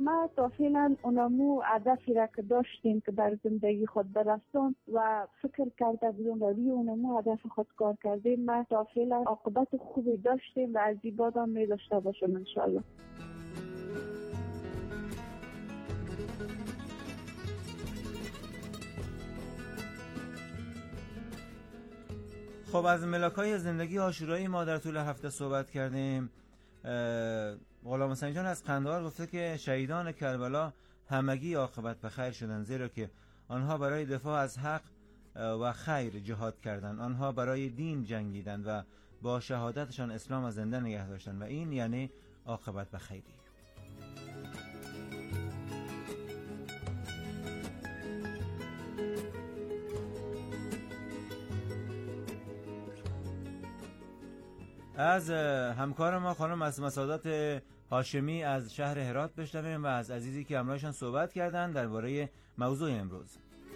ما تا فعلا اونمو هدفی را که داشتیم که در زندگی خود برسون و فکر کرده بودیم و روی اونمو هدف خود کار کردیم. ما تا فعلا عاقبت خوبی داشتیم و از این بعد هم می داشته باشیم انشالله. خب از ملاک‌های زندگی عاشورایی ما در طول هفته صحبت کردیم. غلام حسین جان از قندهار گفته که شهیدان کربلا همگی عاقبت به خیر شدند، زیرا که آنها برای دفاع از حق و خیر جهاد کردند، آنها برای دین جنگیدند و با شهادتشان اسلام از زنده نگه داشتند و این یعنی عاقبت به خیری. از همکار ما خانم مسعودات هاشمی از شهر هرات بشنویم و از عزیزی که همراهشان صحبت کردند درباره موضوع امروز.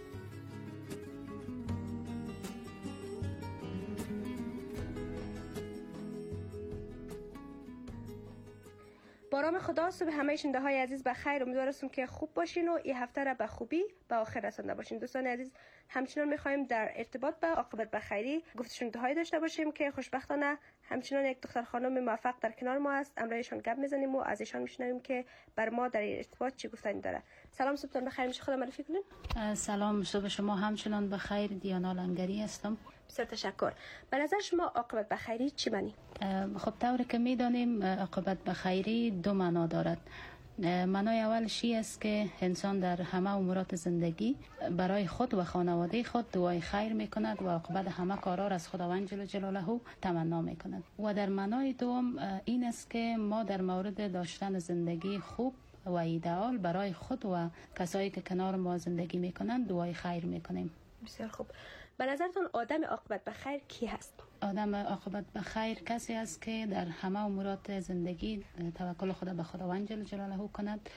با نام خدا، صبح همه شنونده های عزیز بخیر. امیدوارم که خوب باشین و این هفته را به خوبی به آخر رسانده باشین. دوستان عزیز، همچنان می‌خوایم در ارتباط با عاقبت به خیری گفتگوهای داشته باشیم که خوشبختانه همچنان یک دختر خانم موفق در کنار ما است. امروزشان گپ میزنیم و از ایشان میشنویم که بر ما در این ارتباط چه گفتنی داره. سلام، صبحتون بخیر. میشه خودم معرفی کنین؟ سلام، صبح شما همچنان بخیر. دیانا لنگری هستم. بسیار تشکر. به نظر شما عاقبت به خیری چی معنی؟ خب طوری که میدانیم عاقبت به خیری دو معنا دارد. معنای اولش است که انسان در همه امورات زندگی برای خود و خانواده خود دعای خیر میکند و عاقبت همه کارا را از خداوند جل جلاله تمنا میکند. و در معنای دوم این است که ما در مورد داشتن زندگی خوب و ایدئال برای خود و کسایی که کنار ما زندگی میکنند دعای خیر میکنیم. بسیار خوب. به نظرتون آدم عاقبت به خیر کی هست؟ آدم عاقبت به خیر کسی است که در همه امورات زندگی توکل خود به خداوند جل جلاله کند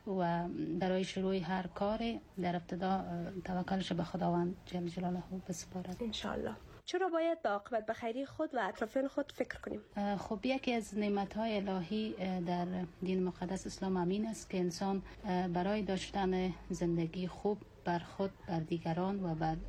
و برای شروع هر کار در ابتدا توکلش به خداوند جل جلاله بسپارد ان شاء الله. چرا باید به عاقبت به خیری خود و اطرافیان خود فکر کنیم؟ خب یکی از نعمت‌های الهی در دین مقدس اسلام همین است که انسان برای داشتن زندگی خوب بر خود، بر دیگران و بر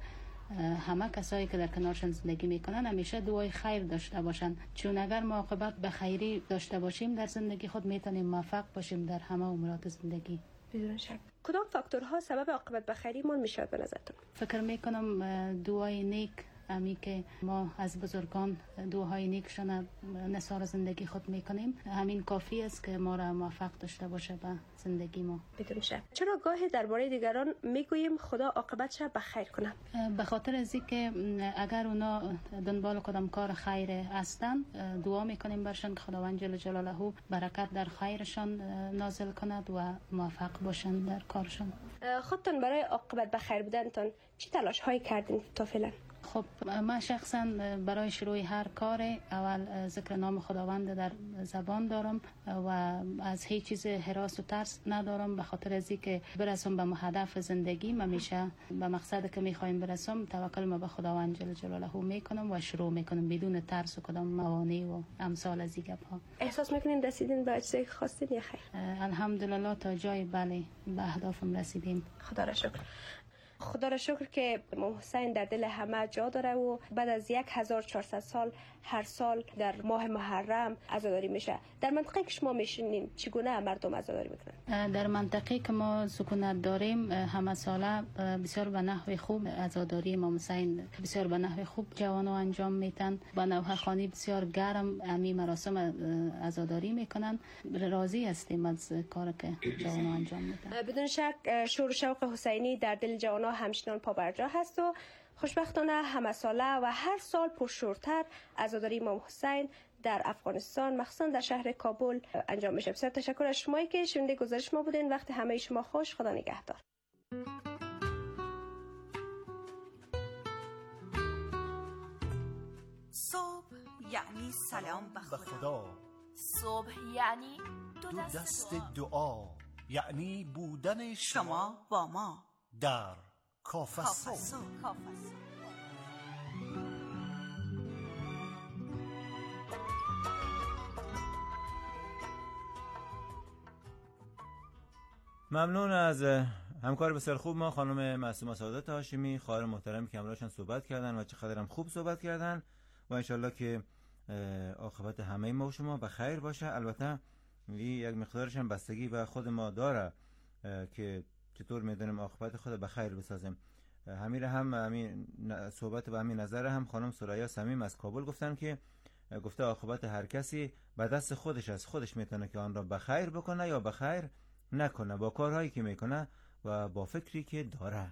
همه کسایی که در کنارشان زندگی میکنن همیشه دعای خیر داشته باشند، چون اگر ما عاقبت به خیری داشته باشیم در زندگی خود میتونیم موفق باشیم در همه امورات زندگی. بدون شک. کدام فاکتورها سبب عاقبت به خیری من میشود به نظرتون؟ فکر میکنم دعای نیک، امی که ما از بزرگان دعاهای نیکشان نثار زندگی خود میکنیم، همین کافی است که ما را موفق داشته باشه به زندگی ما. بدون شک. چرا گاهی درباره دیگران میگوییم خدا عاقبتش به خیر کنه؟ به خاطر از اینکه اگر اونا دنبال کدام کار خیر هستن دعا میکنیم برشان که خداوند جل جلاله برکت در خیرشان نازل کند و موفق باشن در کارشان. خودتون برای عاقبت به خیر بودنتون چی تلاش هایی کردین تا فعلا؟ خب من شخصا برای شروع هر کار اول ذکر نام خداوند در زبان دارم و از هیچ چیز هراس و ترس ندارم، به خاطر از اینکه برسم به هدف زندگی همیشه به مقصد که میخوایم برسم توکل ما به خداوند جل جلاله میکنم و شروع میکنم بدون ترس و کدام موانع و امثال از این گپ‌ها. احساس میکنین رسیدین به چیزی که خواستین یا خیر؟ الحمدلله تا جای بله به اهدافم رسیدیم. خدا را شکر. خدا را شکر که امام حسین در دل همه جا داره و بعد از 1400 سال هر سال در ماه محرم عزاداری میشه. در منطقه که شما میشینین چگونه مردم عزاداری میکنن؟ در منطقه که ما سکونت داریم همه ساله بسیار به نحو خوب عزاداری امام حسین بسیار به نحو خوب جوانو انجام میتن. با نوحه‌خوانی بسیار گرم امی مراسم عزاداری میکنن. راضی هستیم از کاری که جوانو انجام میتن. بدون شک شور و شوق حسینی در دل جوانو همچنان پابرجا هست و خوشبختانه همه ساله و هر سال پرشورتر عزاداری امام حسین در افغانستان مخصوصا در شهر کابل انجام میشه. بسیار تشکر از شمایی که شنونده گزارش ما بودین. وقت همه شما خوش. خدا نگهدار. صبح یعنی سلام به خدا. صبح یعنی دو دست دعا، یعنی بودن شما با ما در کافه صبح. ممنون از همکار بسیار خوب ما خانم معصومه سعادت هاشمی، خواهر محترمی که همراهشان صحبت کردن و چقدر هم خوب صحبت کردن و انشالله که عاقبت همه ما و شما به خیر باشه. البته یک مقدارش هم بستگی به خود ما داره که چطور میدونیم عاقبت خود به خیر بسازیم. همین صحبت به همین نظر هم خانم سریا صمیم از کابل گفتن که گفته عاقبت هر کسی به دست خودش است، خودش میتونه که آن را به خیر بکنه یا به خیر نکنه با کارهایی که میکنه و با فکری که داره.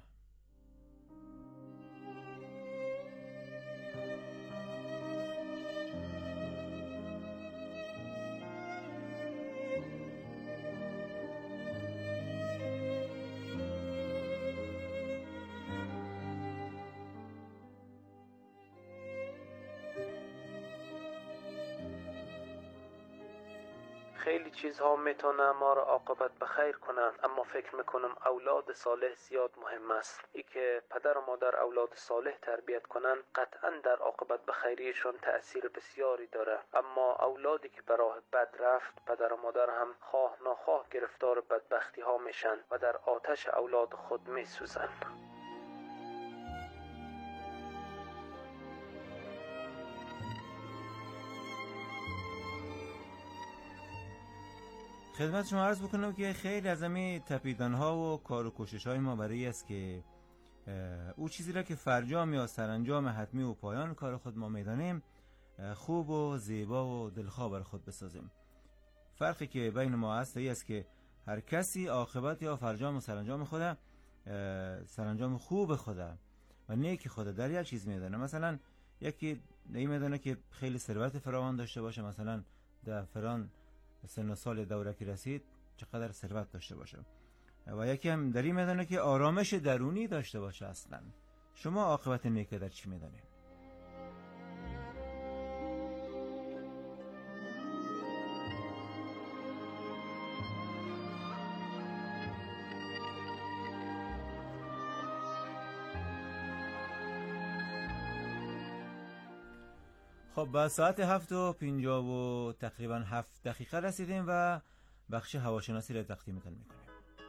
خیلی چیزها میتونه ما را عاقبت به خیر کنن، اما فکر میکنم اولاد صالح زیاد مهم است. ای که پدر و مادر اولاد صالح تربیت کنن قطعا در عاقبت به خیریشون تأثیر بسیاری داره، اما اولادی که به راه بد رفت پدر و مادر هم خواه ناخواه گرفتار بدبختی ها میشن و در آتش اولاد خود میسوزن. خدمت شما عرض بکنم که خیلی از همین تپیدن ها و کار و کوشش های ما برای است که او چیزی را که فرجام یا سرانجام حتمی و پایان کار خود ما میدانیم خوب و زیبا و دلخواه بر خود بسازیم. فرقی که بین ما هست ای است که هر کسی عاقبت یا فرجام و سرانجام خود سرانجام خوب خود و نیک خود در یک چیز میدانه. مثلا یکی میدانه که خیلی ثروت فراوان داشته باشه، مثلا در فران سن و سال دورکی رسید چقدر ثروت داشته باشه، و یکی هم در این میدانه که آرامش درونی داشته باشه. اصلا شما عاقبت نیک در چی میدانید؟ خب با ساعت 7:50 و تقریبا 7 دقیقه رسیدیم و بخش هواشناسی را تقدیمتون میکنیم.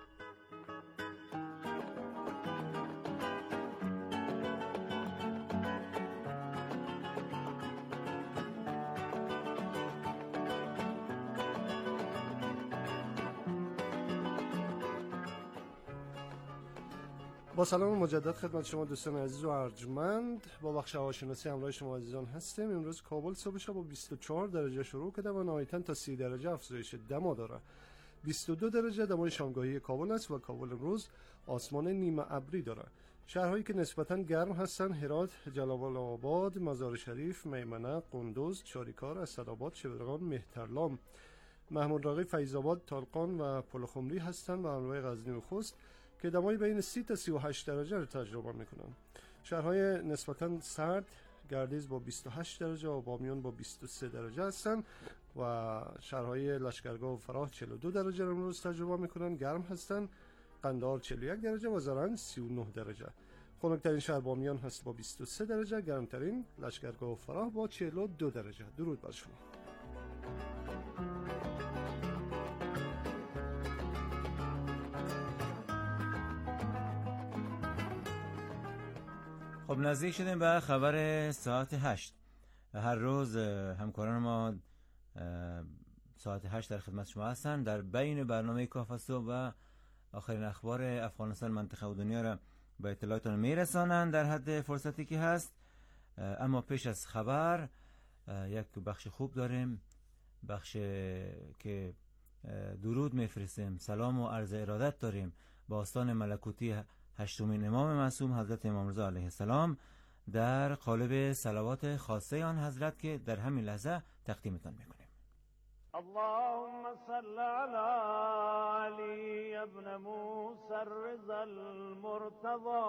با سلام مجدد خدمت شما دوستان عزیز و ارجمند، با بخش هواشناسی همراه شما عزیزان هستیم. امروز کابل صبحش با 24 درجه شروع کرده و نهایتاً تا 30 درجه افزایش دما داره. 22 درجه دمای شامگاهی کابل است و کابل امروز آسمان نیمه ابری داره. شهرهایی که نسبتاً گرم هستند: هرات، جلال آباد، مزار شریف، میمنه، قندوز، چاریکار، اسدآباد، شبرغان، مهترلام، محمود راغی، فیض آباد، طالقان و پلخمری هستند و همراه غزنی و خوست که دمای بین 30 تا 38 درجه رو تجربه میکنن. شهرهای نسبتاً سرد: گردیز با 28 درجه و بامیان با 23 درجه هستن و شهرهای لشکرگاه و فراه 42 درجه رو امروز تجربه میکنن، گرم هستن. قندهار 41 درجه و زرنج 39 درجه. خنک‌ترین شهر بامیان هست با 23 درجه، گرمترین لشکرگاه و فراه با 42 درجه. درود بر شما. خب نزدیک شدیم به خبر ساعت 8. هر روز همکاران ما ساعت 8 در خدمت شما هستند. در بین برنامه کافه صبح و آخرین اخبار افغانستان، منطقه و دنیا را به اطلاعتان میرسانند در حد فرصتی که هست. اما پیش از خبر یک بخش خوب داریم، بخش که درود میفرستیم، سلام و عرض ارادت داریم با آستان ملکوتی هشتمین امام معصوم حضرت امام رضا علیه السلام در قالب صلوات خاصه آن حضرت که در همین لحظه تقدیمتان میکنیم. اللهم صل علی علی ابن موسی الرضا المرتضى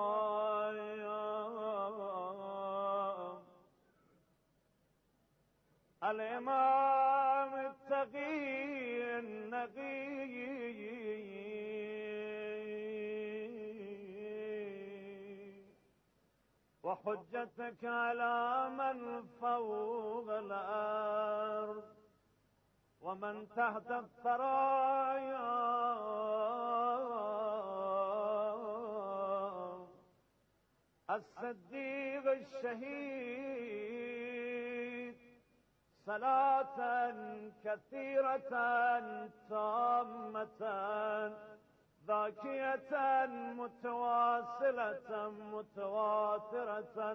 الامام التقی النقی وحجتك على من فوق الأرض ومن تحت الثرايا الصديق الشهيد صلاة كثيرة تامة ذاكية متواصلة متواترة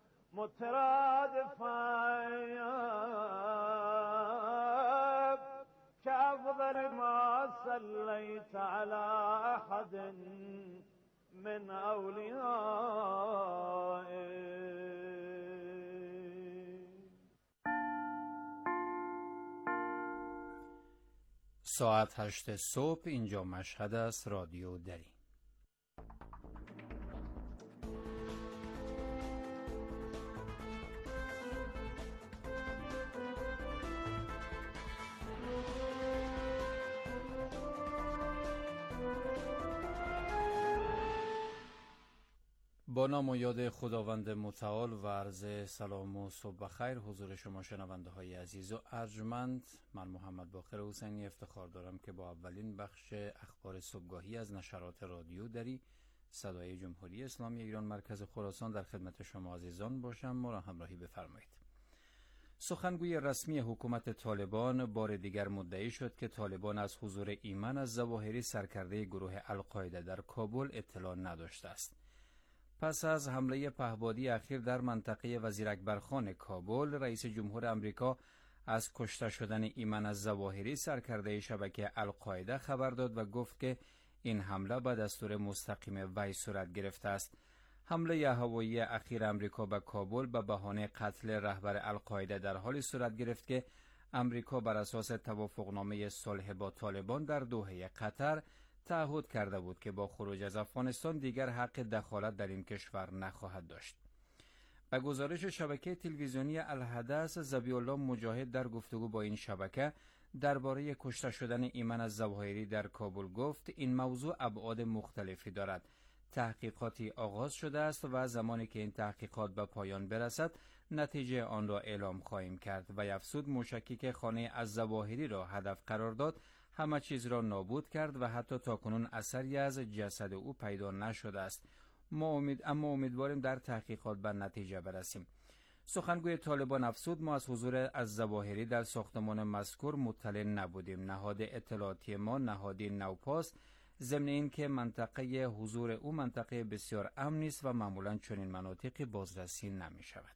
مترادفة كأفضل ما صليت على أحد من أوليائك. ساعت 8 صبح اینجا مشهد است، رادیو دری. با نام و یاد خداوند متعال و عرض سلام و صبح بخیر حضور شما شنونده های عزیز و ارجمند. من محمد باقر حسینی افتخار دارم که با اولین بخش اخبار صبحگاهی از نشرات رادیو دری صدای جمهوری اسلامی ایران مرکز خراسان در خدمت شما عزیزان باشم. ما را همراهی بفرمایید. سخنگوی رسمی حکومت طالبان بار دیگر مدعی شد که طالبان از حضور ایمن الظواهری سرکرده گروه القاعده در کابل اطلاع نداشته است. پس از حمله پهپادی اخیر در منطقه وزیر اکبرخان کابل، رئیس جمهور امریکا از کشته شدن ایمن الظواهری سرکرده شبکه القاعده خبر داد و گفت که این حمله به دستور مستقیم وی صورت گرفته است. حمله هوایی اخیر امریکا به کابل به بهانه قتل رهبر القاعده در حالی صورت گرفت که امریکا بر اساس توافقنامه صلح با طالبان در دوحه قطر تعهد کرده بود که با خروج از افغانستان دیگر حق دخالت در این کشور نخواهد داشت. به گزارش شبکه تلویزیونی الحدث، ذبیح الله مجاهد در گفتگو با این شبکه درباره کشته شدن ایمن الظواهری در کابل گفت این موضوع ابعاد مختلفی دارد. تحقیقاتی آغاز شده است و زمانی که این تحقیقات به پایان برسد نتیجه آن را اعلام خواهیم کرد. و افزود موشکی که خانه الظواهری را هدف قرار داد همه چیز را نابود کرد و حتی تاکنون اثری از جسد او پیدا نشده است. اما امیدواریم در تحقیقات به نتیجه برسیم. سخنگوی طالبان افزود ما از حضور الظواهری در ساختمان مذکور مطلع نبودیم. نهاد اطلاعاتی ما نهادی نوپاست، ضمن این که منطقه حضور او منطقه بسیار امنی است و معمولا چنین مناطقی بازرسی نمی شود.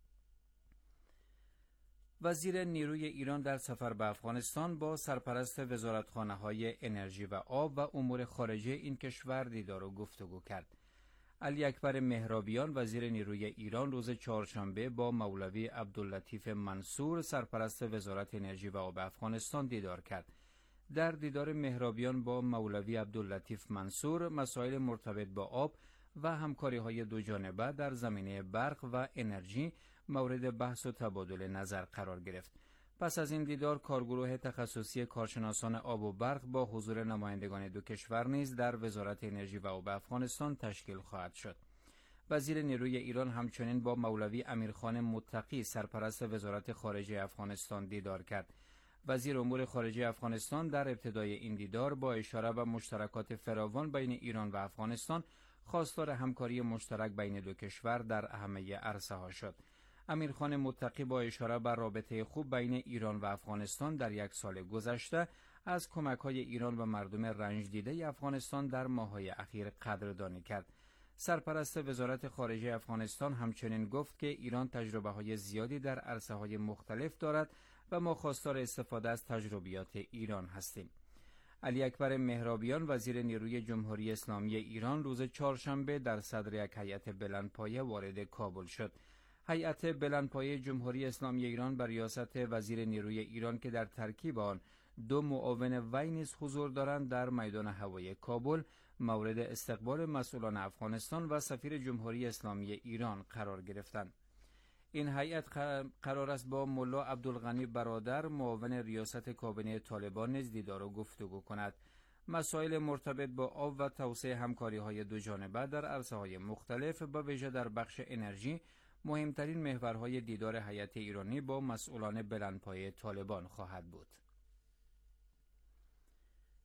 وزیر نیروی ایران در سفر به افغانستان با سرپرست وزارتخانه‌های انرژی و آب و امور خارجه این کشور دیدار و گفتگو کرد. علی اکبر مهرابیان وزیر نیروی ایران روز چهارشنبه با مولوی عبداللطیف منصور سرپرست وزارت انرژی و آب افغانستان دیدار کرد. در دیدار مهرابیان با مولوی عبداللطیف منصور مسائل مرتبط با آب و همکاری‌های دوجانبه در زمینه برق و انرژی مورد بحث و تبادل نظر قرار گرفت. پس از این دیدار کارگروه تخصصی کارشناسان آب و برق با حضور نمایندگان دو کشور نیز در وزارت انرژی و آب افغانستان تشکیل خواهد شد. وزیر نیروی ایران همچنین با مولوی امیرخان متقی سرپرست وزارت خارجه افغانستان دیدار کرد. وزیر امور خارجه افغانستان در ابتدای این دیدار با اشاره به مشترکات فراوان بین ایران و افغانستان خواستار همکاری مشترک بین دو کشور در همه عرصه‌ها شد. امیرخان متقی با اشاره بر رابطه خوب بین ایران و افغانستان در یک سال گذشته از کمک‌های ایران و مردم رنج دیده افغانستان در ماه‌های اخیر قدردانی کرد. سرپرست وزارت خارجه افغانستان همچنین گفت که ایران تجربه‌های زیادی در عرصه‌های مختلف دارد و ما خواستار استفاده از تجربیات ایران هستیم. علی اکبر مهرابیان وزیر نیروی جمهوری اسلامی ایران روز چهارشنبه در صدر یک هیئت بلندپایه وارد کابل شد. هیئت بلندپایه جمهوری اسلامی ایران بر ریاست وزیر نیروی ایران که در ترکیب آن دو معاون وی نیز حضور دارند در میدان هوایی کابل مورد استقبال مسئولان افغانستان و سفیر جمهوری اسلامی ایران قرار گرفتند. این هیئت قرار است با ملا عبدالغنی برادر معاون ریاست کابینه طالبان نیز دیدار و گفتگو کند. مسائل مرتبط با آب و توسعه همکاری‌های دوجانبه در عرصه‌های مختلف به ویژه در بخش انرژی مهمترین محورهای دیدار هیئت ایرانی با مسئولان بلندپایه طالبان خواهد بود.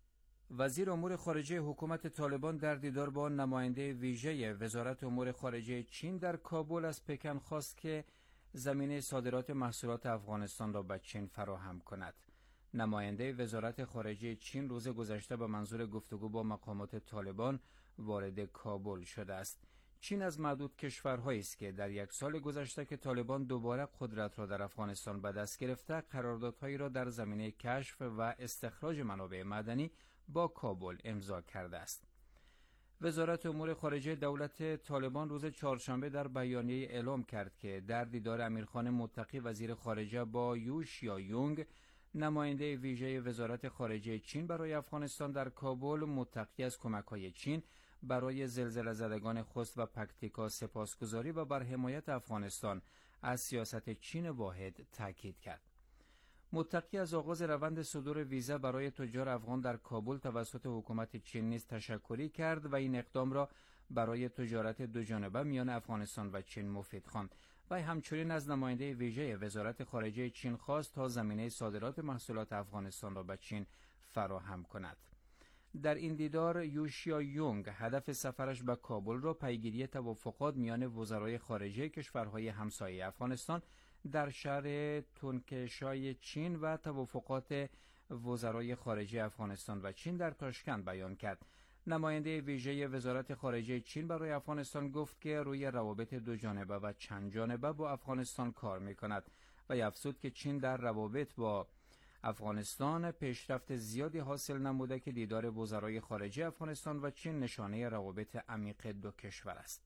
وزیر امور خارجه حکومت طالبان در دیدار با نماینده ویژه وزارت امور خارجه چین در کابل از پکن خواست که زمینه صادرات محصولات افغانستان را به چین فراهم کند. نماینده وزارت خارجه چین روز گذشته به منظور گفتگو با مقامات طالبان وارد کابل شده است. چین از معدود کشورهایی است که در یک سال گذشته که طالبان دوباره قدرت را در افغانستان به دست گرفته، قراردادهایی را در زمینه کشف و استخراج منابع معدنی با کابل امضا کرده است. وزارت امور خارجه دولت طالبان روز چهارشنبه در بیانیه اعلام کرد که در دیدار امیرخان متقی وزیر خارجه با یو شیایونگ نماینده ویژه وزارت خارجه چین برای افغانستان در کابل، متقی از کمک‌های چین برای زلزله زدگان خوست و پکتیکا سپاسگزاری و بر حمایت افغانستان از سیاست چین واحد تاکید کرد. متقی از آغاز روند صدور ویزا برای تجار افغان در کابل توسط حکومت چین نیز تشکری کرد و این اقدام را برای تجارت دوجانبه میان افغانستان و چین مفید خواند. و همچنین از نماینده ویژه وزارت خارجه چین خواست تا زمینه صادرات محصولات افغانستان را به چین فراهم کند. در این دیدار یو شیایونگ هدف سفرش به کابل را پیگیری توافقات میان وزرای خارجه کشورهای همسایه افغانستان در شهر تونکشای چین و توافقات وزرای خارجه افغانستان و چین در تاشکند بیان کرد. نماینده ویژه وزارت خارجه چین برای افغانستان گفت که روی روابط دو جانبه و چند جانبه با افغانستان کار می‌کند و افزود که چین در روابط با افغانستان پیشرفت زیادی حاصل نموده که دیدار وزرای خارجه افغانستان و چین نشانه روابط عمیق دو کشور است.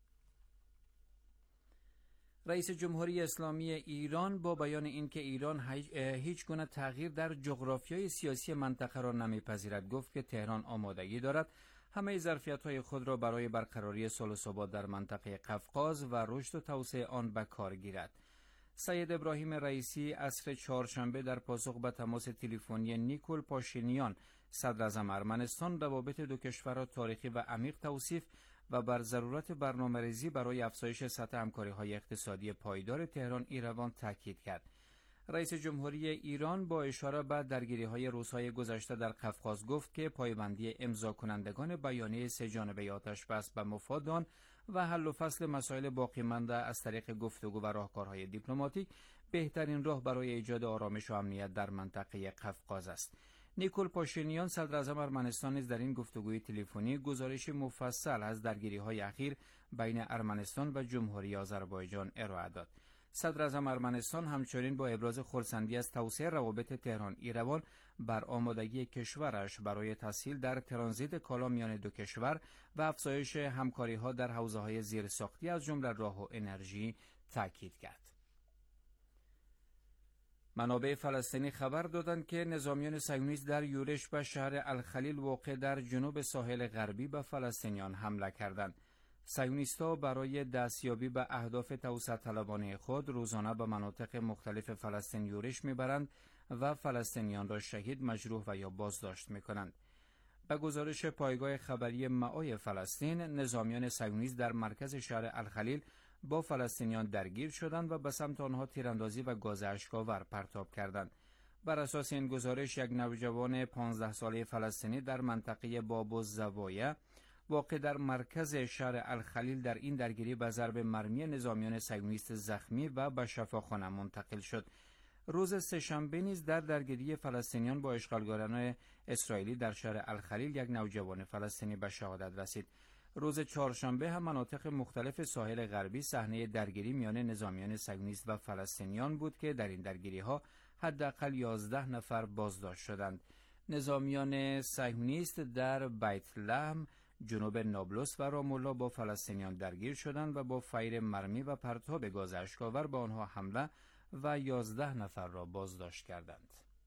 رئیس جمهوری اسلامی ایران با بیان اینکه ایران هیچ گونه تغییر در جغرافیای سیاسی منطقه را نمیپذیرد، گفت که تهران آمادگی دارد همه ظرفیت‌های خود را برای برقراری صلح و ثبات در منطقه قفقاز و رشد و توسعه آن به کار گیرد. سید ابراهیم رئیسی عصر چهارشنبه در پاسخ به تماس تلفنی نیکول پاشینیان صدر اعظم ارمنستان روابط دو کشور را تاریخی و عمیق توصیف و بر ضرورت برنامه‌ریزی برای افزایش سطح همکاری‌های اقتصادی پایدار تهران ایروان تاکید کرد. رئیس جمهوری ایران با اشاره به درگیری‌های روزهای گذشته در قفقاز گفت که پایبندی امضا کنندگان بیانیه سه‌جانبه آتش‌بس به مفاد آن و حل و فصل مسائل باقی مانده از طریق گفتگو و راهکارهای دیپلماتیک بهترین راه برای ایجاد آرامش و امنیت در منطقه قفقاز است. نیکول پاشینیان صدر اعظم ارمنستان نیز در این گفتگوی تلفنی گزارش مفصل از درگیری‌های اخیر بین ارمنستان و جمهوری آذربایجان ارائه داد. صدر اعظم ارمنستان همچنین با ابراز خرسندی از توسعه روابط تهران ایروان بر آمادگی کشورش برای تسهیل در ترانزیت کالا میان دو کشور و افزایش همکاری‌ها در حوزه‌های زیرساختی از جمله راه و انرژی تاکید کرد. منابع فلسطینی خبر دادند که نظامیان صهیونیست در یورش به شهر الخلیل واقع در جنوب ساحل غربی به فلسطینیان حمله کردند. صهیونیست‌ها برای دستیابی به اهداف توسعه طلبانه خود روزانه به مناطق مختلف فلسطین یورش می‌برند و فلسطینیان را شهید، مجروح و یا بازداشت می‌کنند. به گزارش پایگاه خبری معای فلسطین، نظامیان صهیونیست در مرکز شهر الخلیل با فلسطینیان درگیر شدند و به سمت آنها تیراندازی و گاز اشک‌آور پرتاب کردند. بر اساس این گزارش یک نوجوان 15 ساله فلسطینی در منطقه باب الزوایا واقع در مرکز شهر الخلیل در این درگیری به ضرب مرمی نظامیان صهیونیست زخمی و به شفاخانه منتقل شد. روز سه‌شنبه نیز در درگیری فلسطینیان با اشغالگران اسرائیلی در شهر الخلیل یک نوجوان فلسطینی به شهادت رسید. روز چهارشنبه هم مناطق مختلف ساحل غربی صحنه درگیری میان نظامیان صهیونیست و فلسطینیان بود که در این درگیری‌ها حداقل 11 نفر بازداشت شدند. نظامیان صهیونیست در بیت لحم، جنوب نابلس و رام الله با فلسطینیان درگیر شدند و با فیر مرمی و پرتاب گاز اشک‌آور به آنها حمله و 11 نفر را بازداشت کردند.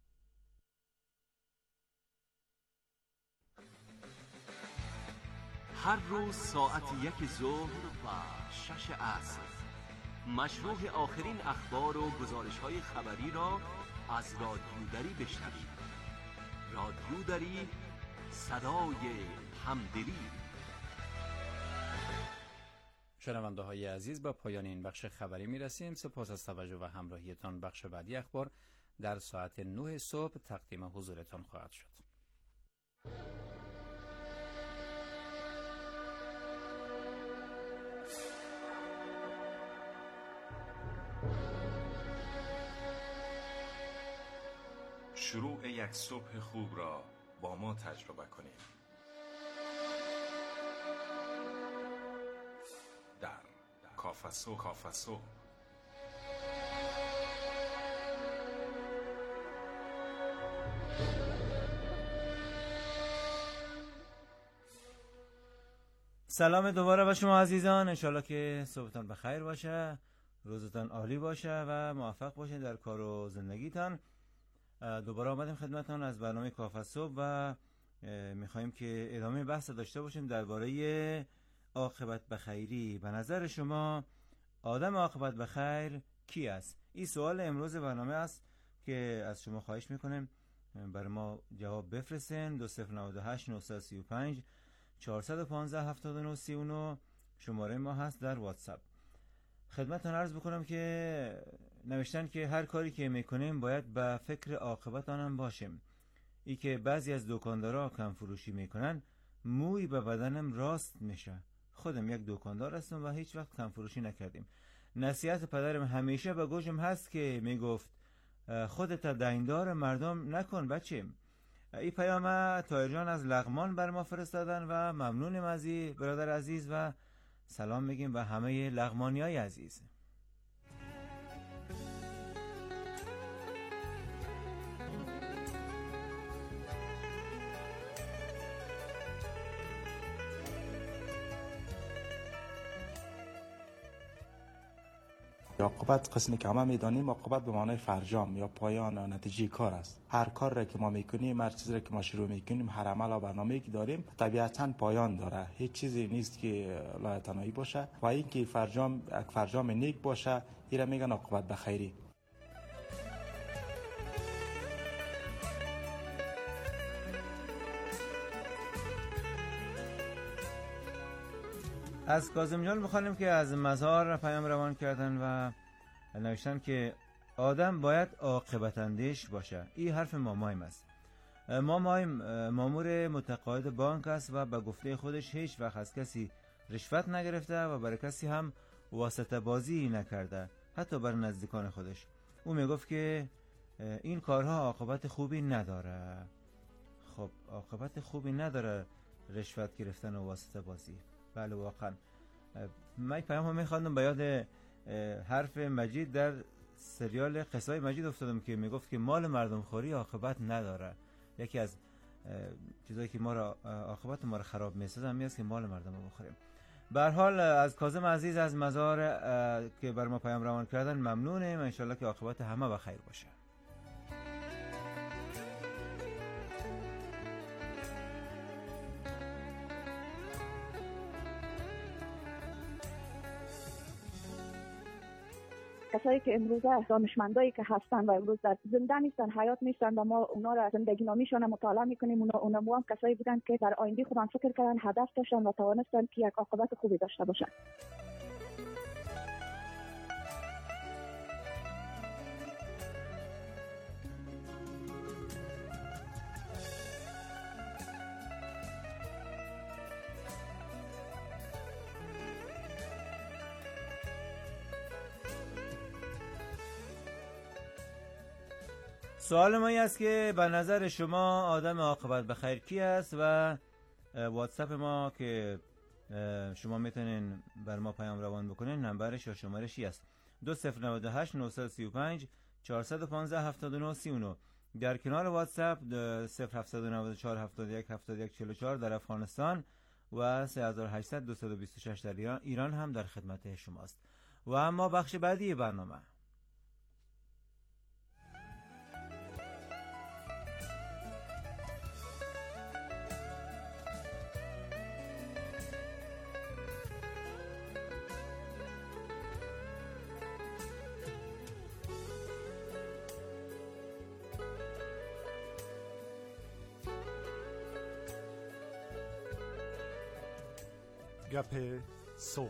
هر روز ساعت 1 ظهر و 6 عصر مشروع آخرین اخبار و گزارش‌های خبری را از رادیو دری بشنوید. رادیو دری، صدای همدلی. شنونده های عزیز، به پایان این بخش خبری می رسیم. سپاس از توجه و همراهیتان. بخش بعدی اخبار در ساعت 9 صبح تقدیم حضورتان خواهد شد. شروع یک صبح خوب را با ما تجربه کنیم. در کافسو. سلام دوباره به شما عزیزان، انشالله که صبحتان بخیر باشه، روزتان عالی باشه و موفق باشین در کار و زندگیتان. دوباره آمدیم خدمتتان از برنامه کافسو و میخوایم که ادامه بحث داشته باشیم درباره عاقبت بخیری. به نظر شما آدم عاقبت بخیر کی است؟ این سوال امروز برنامه است که از شما خواهش میکنیم برای ما جواب بفرستین. 2098 935 415 7939 شماره ما هست در واتساپ. خدمتتان عرض بکنم که نوشتن که هر کاری که میکنیم باید به فکر عاقبت آنم باشیم. ای که بعضی از دکاندارا کم فروشی میکنن موی به بدنم راست میشه. خودم یک دکاندار هستم و هیچ وقت کم فروشی نکردیم. نصیحت پدرم همیشه به گوشم هست که میگفت خودت دیندار مردم نکن بچه. این پیام طاهر جان از لغمان بر ما فرستادن و ممنونیم از این برادر عزیز و سلام میگیم به همه لغمانیای عزیز. عاقبت قسمی که همه میدانیم، عاقبت به معنای فرجام یا پایان و نتیجه کار است. هر کار را که ما میکنیم، هر چیزی را که ما شروع میکنیم، هر عمل و برنامه‌ای که داریم طبیعتاً پایان داره. هیچ چیزی نیست که لایتنایی باشه و اینکه فرجام نیک باشه، این را میگن عاقبت بخیری. از کاظم جان بخوانیم که از مزار پیام روان کردن و نوشتن که آدم باید عاقبت اندیش باشه. این حرف مامایم است. مامایم مامور متقاعد بانک است و به گفته خودش هیچ وقت از کسی رشوت نگرفته و برای کسی هم واسطه بازی نکرده، حتی برای نزدیکان خودش. او میگفت که این کارها عاقبت خوبی نداره. خب عاقبت خوبی نداره رشوت گرفتن و واسطه بازی. بله واقعا. من پیام هم میخواندم به یاد حرف مجید در سریال قصه‌های مجید افتادم که میگفت که مال مردم خوری عاقبت نداره. یکی از چیزایی که ما را عاقبت ما را خراب میسازه همین است که مال مردم رو بخوریم. به هر حال از کاظم عزیز از مزار که بر ما پیام روان کردن ممنونیم. ان شاءالله که عاقبت همه بخیر باشه. کسایی که امروزه دانشمندایی که هستن و امروز در زنده نیستن، حیات نیستن و ما اونا را زندگی نامیشون مطالعه میکنیم، اونا هم کسایی بودن که در آینده خودشون فکر کردن، هدف داشتن و توانستن که یک عاقبت خوبی داشته باشن. سوال ما این است که به نظر شما آدم عاقبت بخیر کی است و واتساپ ما که شما میتونین بر ما پیام روان بکنین نمبرش یا شمارش است 2098 935 415 7939. در کنار واتساپ 0794 71 71 44 در افغانستان و 3800 226 در ایران هم در خدمت شماست. و اما بخش بعدی برنامه گپ صبح.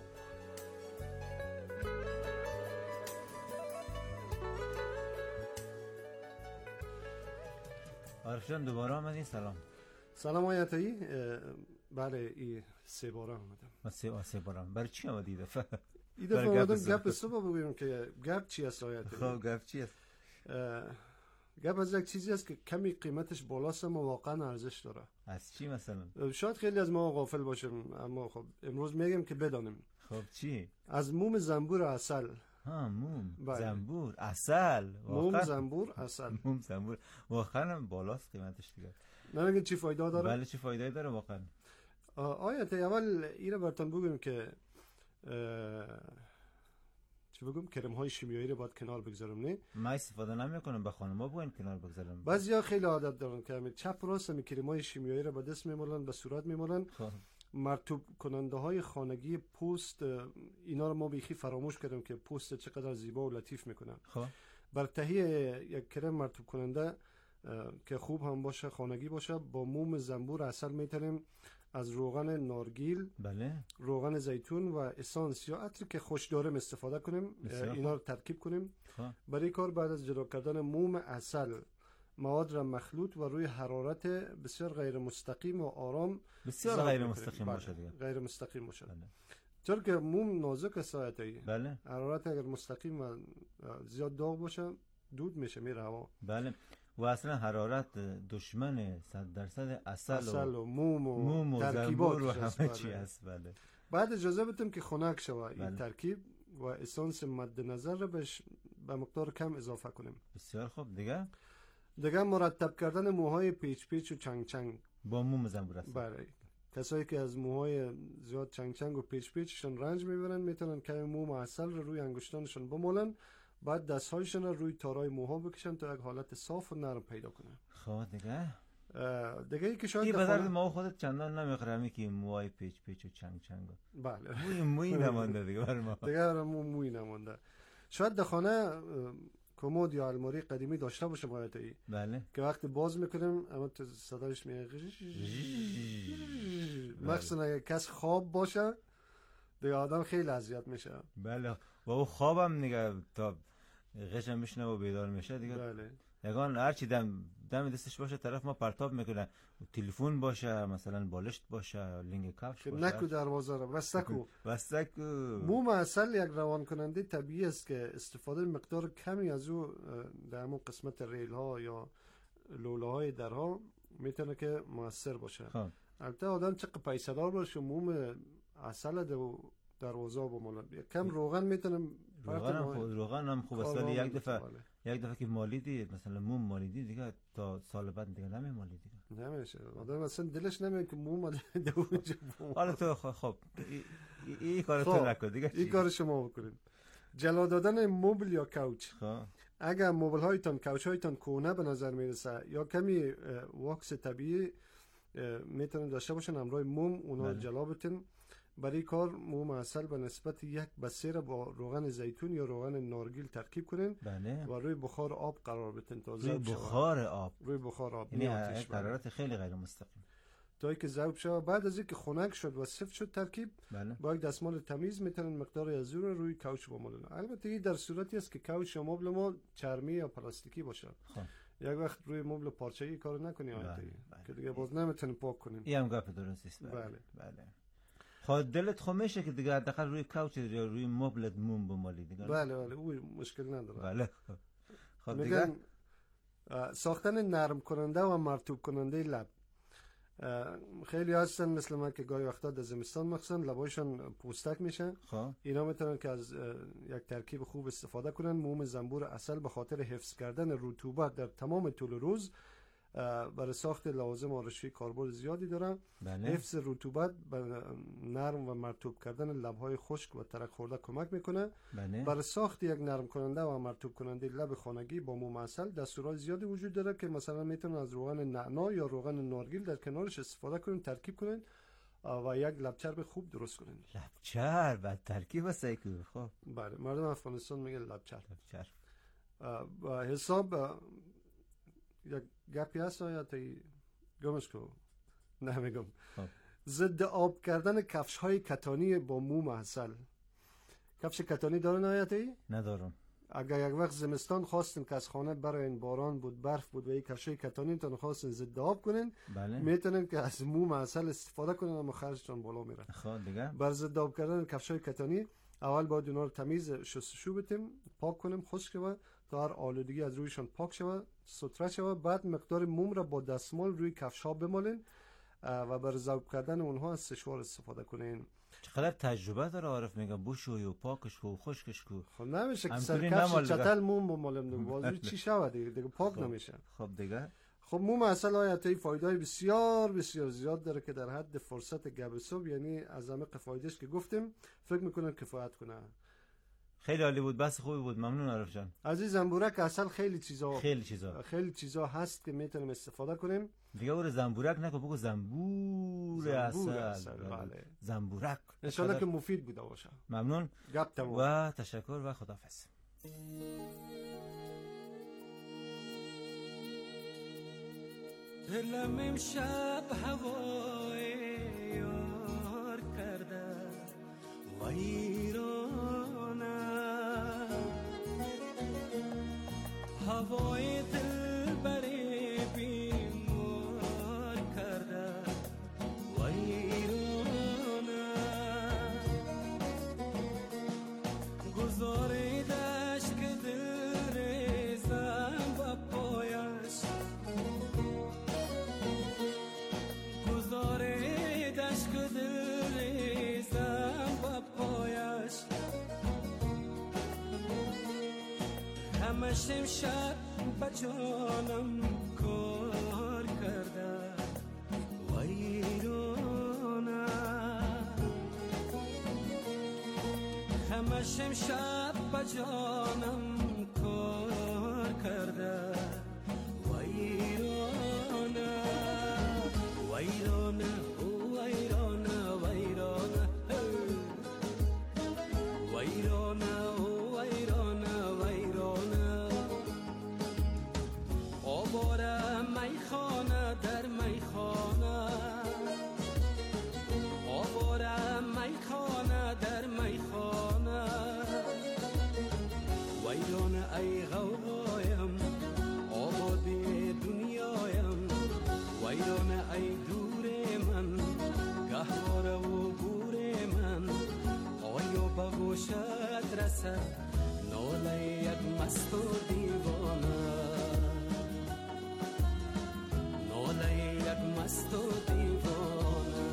عارف جان دوباره آمدین. سلام. سلام آیتایی. بله ای 3 باره آمدم. 3 باره برای چی آمدی این دفعه؟ این دفعه آمدم گپ صبح بگویم که گپ چی است آیتایی. خب گپ چی است؟ گپ از یک چیزی است که کمی قیمتش بالاست اما واقعا ارزش داره. از چی مثلا؟ شاید خیلی از ما غافل باشیم اما خب امروز میگم که بدانیم. خب چی؟ از موم زنبور عسل. موم زنبور عسل. موم زنبور عسل. موم زنبور واقعا بالاست قیمتش دیگه. نمیگه چی فایده داره؟ بله چی فایده داره واقعا. آیت اول اینو براتون بگم که چی بگم کرم های شیمیایی رو باید کنار بگذارم. نه من استفاده نمیکنم، به خانم‌ها بگن کنار بگذارم. بعضیا خیلی عادت دارن که همین چپ راست می کرم های شیمیایی رو به دست میمالن، به صورت میمالن. مرطوب کننده های خانگی پوست اینا رو ما بیخی فراموش کردیم که پوست چقدر زیبا و لطیف میکنن. بر تهیه یک کرم مرطوب کننده که خوب هم باشه، خانگی باشه، با موم زنبور عسل میتونیم از روغن نارگیل، بله، روغن زیتون و اسانس یا عطر که خوش داریم استفاده کنیم. اینا رو ترکیب کنیم. برای کار بعد از جدا کردن موم عسل مواد را مخلوط و روی حرارت بسیار غیر مستقیم و آرام، بسیار غیر مستقیم باشه دیگه. غیر مستقیم باشه. چون که موم نازک است آیتایی. بله. حرارت اگر مستقیم و زیاد داغ باشه دود میشه، میره هوا. بله. و اصلا حرارت دشمن 100% عسل و موم و ترکیبات و همه چی هست. بله. بعد اجازه بدیم که خنک شوه این ترکیب و اسانس مد نظر رو به مقدار کم اضافه کنیم. بسیار خوب. دیگه مرتب کردن موهای پیچ پیچ و چنگ چنگ با موم زنبور است. بله. کسایی که از موهای زیاد چنگ چنگ و پیچ پیچشون رنج میبرن میتونن کمی موم و عسل رو روی انگشتانشون بمالن، بعد دستهایشون رو روی تارای موها بکشن تا یک حالت صاف و نرم پیدا کنن. خب دیگه ای که شاید این بدرد ما خودت چندان نمیخوره که موهای پیچ پیچ و چنگ چنگ. بله. موی نمانده دیگه بر ما. دیگه موی نمانده. شاید در خانه کمد یا الماری قدیمی داشته باشه باید بله، که وقتی باز میکنیم اما صدایش میاد مخصوصا اگه کس خواب باشه دیگه آدم خیلی اذیت میشه. بله. و او خوابم دیگه تا غشم میشنه و بیدار میشه دیگه. بله. یگان هرچی دم دستش باشه طرف ما پرتاب میکنه، تلفن باشه مثلا، بالشت باشه، لنگ کفش باشه، نکو دروازه رو وستکو. موم عسل یک روان کننده طبیعی است که استفاده مقدار کمی از او در همون قسمت ریل ها یا لوله های درها میتونه که موثر باشه. البته آدم چقدر پیسه‌دار باشه موم عسل دروازه بمالن. کم روغن میتونم. روغن هم خوب است، ولی یک دفعه که مالیدی مثلا موم مالیدی دیگه تا سال بعد دیگه نمیمالی دیگه. نمیشه. آدم اصلا دلش نمیاد که موم دوونجا. حالا تو خب این کارو نکن دیگه. این کار شما بکنید. جلا دادن مبل یا کوچ. اگر مبل هایتان، کوچ هایتان کهنه به نظر میرسه یا کمی واکس طبیعی میتونن داشته باشن همراه موم اونا جلا بتن. برای کار موم عسل به نسبت 1:3 با روغن زیتون یا روغن نارگیل ترکیب کنین. بله. و روی بخار آب قرار بدین تا روی بخار آب. روی بخار آب. یعنی حرارت خیلی غیر مستقیم. تا اینکه ذوب شود. بعد از اینکه خنک شد و سفت شد ترکیب، با یک دستمال تمیز میتونن مقداری از او روی کوچ بمالن. البته این در صورتی است که کوچ یا مبل ما چرمی یا پلاستیکی باشه. یک وقت روی مبل پارچه‌ای کار نکنی که دیگه باز نمیتونی پاک کنیم. این هم گپ درست است. بله. خود دلت خمیشه که دیگه حداقل روی کوچ یا روی مبلت موم بمالی دیگه. بله او مشکل نداره. بله. خب دیگه ساختن نرم کننده و مرطوب کننده لب. خیلی هستن مثل من که گاهی وقتا در زمستان مخصوصا لبایشون پوستک میشن. اینا میتونن که از یک ترکیب خوب استفاده کنن. موم زنبور عسل به خاطر حفظ کردن رطوبت در تمام طول روز برای ساخت لوازم آرایشی کاربرد زیادی داره. حفظ رطوبت به نرم و مرطوب کردن لب‌های خشک و ترک خورده کمک میکنه. برای ساخت یک نرم کننده و مرطوب کننده لب خانگی با موم عسل دستورات زیادی وجود داره که مثلا میتونن از روغن نعنا یا روغن نارگیل در کنارش استفاده کنین، ترکیب کنین و یک لبچرب خوب درست کنین. لبچرب ترکیب است که خب. بله، مردم افغانستان میگن لبچرب. و حساب یک گپی هست یا تایی گمش کو نمیگم. ضد آب کردن کفش های کتانی با موم عسل. کفش کتانی دارن آیتی؟ ندارم. اگر یک وقت زمستان خواستین که از خانه برین، باران بود، برف بود و یک کفشای کتانی تون خواستین ضد آب کنین، بله. میتونین که از مو معسل استفاده کنین اما خرجتون بالا میره. خب دیگه بر ضد آب کردن کفشای کتانی اول باید اونا رو تمیز شستشو بدیم، پاک کنیم، خشک شود تا هر آلودگی از رویشان پاک شود، ستره شود. بعد مقدار موم را با دستمال روی کفش‌ها بمالین و بر ذوب کردن اونها از سشوار استفاده کنین. چقدر تجربه داره عارف، میگه بوشوی و پاکش کو و خشکش کو. خب نمیشه که سر کفش چتل موم بمالیم دیگه بازی چی شود دیگه پاک نمیشه. خب دیگه خب موم اصل آیتای فایده‌ای بسیار بسیار زیاد داره که در حد فرصت گپ صبح، یعنی از عمیق فایدهش که گفتیم، فکر میکنم کفایت کنه. خیلی عالی بود، بس خوبی بود، ممنون عارف جان. عزیز زنبورک اصل خیلی چیزا هست که میتونیم استفاده کنیم. دیگه اون زنبورک نکن، بگو زنبور اصل. بله. زنبورک ان شاءالله که مفید بوده باشه. ممنون و تشکر و خداحافظ. دلم امشب هوای یار کرده ویرانه، هوای دل بری بیمار کرده ویرانه، گذاریدش که دل ریزم با پایش، گذاریدش که دل ریزم با پایش، همش امشب بجانم کار کرده ویرانه، همش امشب بجانم کار کرده ویرانه، ویرانه ویرانه ویرانه ویرانه ویرانه ویرانه، آواره میخانه در میخانه، آواره میخانه در میخانه، ویرانه ای غوغایم آبادی دنیایم، ویرانه ای دور من گهواره و گور من، آیا به گوشت رسد ناله یک مست و دیوانه، ناله یک مست و دیوانه.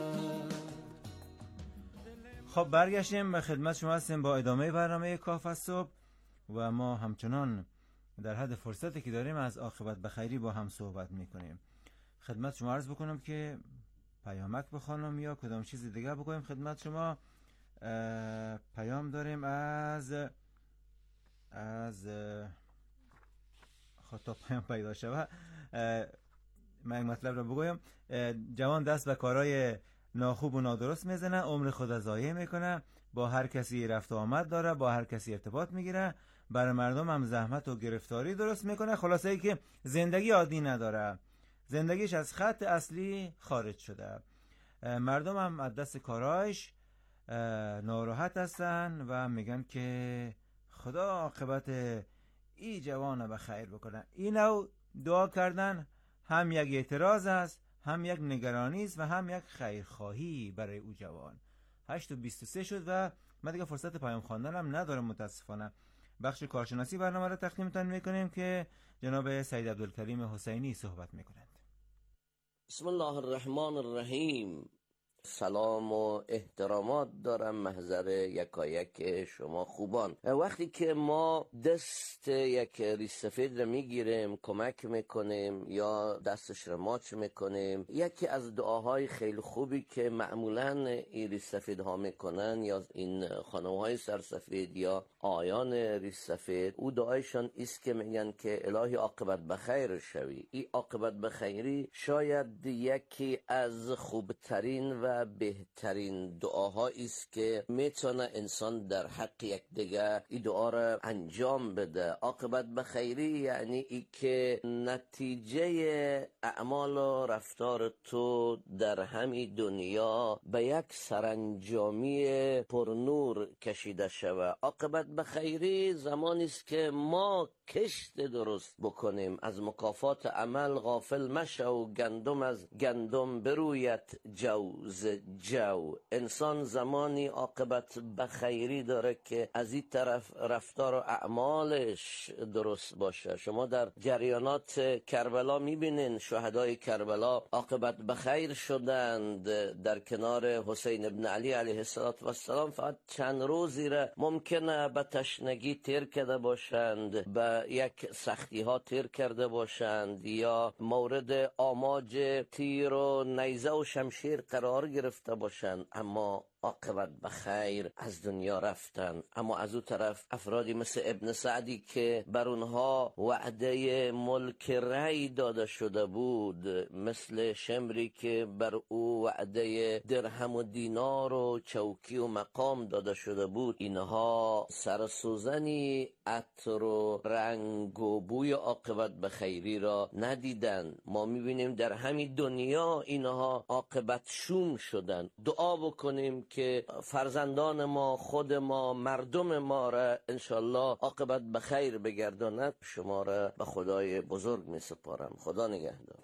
خب برگشتیم به خدمت شما هستیم با ادامه برنامه کاف الصبح و ما همچنان در حد فرصتی که داریم از عاقبت بخیری با هم صحبت میکنیم. خدمت شما عرض بکنم که پیامک بخوانم یا کدام چیز دیگه بگویم خدمت شما. پیام داریم از خب تا پیام پیدا شود من مطلب رو بگویم. جوان دست به کارهای ناخوب و نادرست میزنه، عمر خود ضایع میکنه، با هر کسی رفت و آمد داره، با هر کسی ارتباط میگیره، برای مردم هم زحمت و گرفتاری درست میکنه. خلاصه ای که زندگی عادی نداره، زندگیش از خط اصلی خارج شده. مردم هم از دست کارایش ناراحت هستن و میگن که خدا عاقبت ای جوانه به خیر بکنه. اینو دعا کردن هم یک اعتراض است، هم یک نگرانی است و هم یک خیرخواهی برای او جوان. 8:23 شد و من دیگه فرصت پیام خواندنم ندارم متاسفانه. بخش کارشناسی برنامه را تقدیمتان میکنیم که جناب سید عبدالکریم حسینی صحبت میکنند. بسم الله الرحمن الرحیم. سلام و احترامات دارم محضر یکایک شما خوبان. وقتی که ما دست یک ریش سفید رو میگیریم کمک میکنیم یا دستش رو ماچ میکنیم، یکی از دعاهای خیلی خوبی که معمولا این ریش سفید ها میکنن یا این خانم های سرسفید یا آیان ریش سفید، او دعایشان است که میگن که الهی عاقبت بخیر شوی. این عاقبت بخیری شاید یکی از خوبترین و و بهترین دعاهایی است که میتونه انسان در حق یکدیگر این دعا را انجام بده. عاقبت به خیری یعنی ای که نتیجه اعمال و رفتار تو در همین دنیا به یک سرانجامی پرنور کشیده شود. عاقبت به خیری زمانی است که ما کشت درست بکنیم، از مکافات عمل غافل مشو و گندم از گندم بروید جوز جو. انسان زمانی عاقبت به خیری داره که از این طرف رفتار و اعمالش درست باشه. شما در جریانات کربلا میبینین شهدای کربلا عاقبت به خیر شدند در کنار حسین ابن علی علیه السلام. فقط چند روزی را ممکنه به تشنگی تیر کرده باشند، به یک سختی ها تیر کرده باشند یا مورد آماج تیر و نیزه و شمشیر قرار گرفته باشند، اما عاقبت به خیر از دنیا رفتن. اما از اون طرف افرادی مثل ابن سعدی که بر اونها وعده ملک رأی داده شده بود، مثل شمری که بر او وعده درهم و دینار و چوکی و مقام داده شده بود، اینها سرسوزنی عطر و رنگ و بوی عاقبت به خیری را ندیدن. ما میبینیم در همین دنیا اینها عاقبت شوم شدن. دعا بکنیم که فرزندان ما، خود ما، مردم ما را انشالله عاقبت به خیر بگرداند. شما را به خدای بزرگ می سپارم. خدا نگهدار.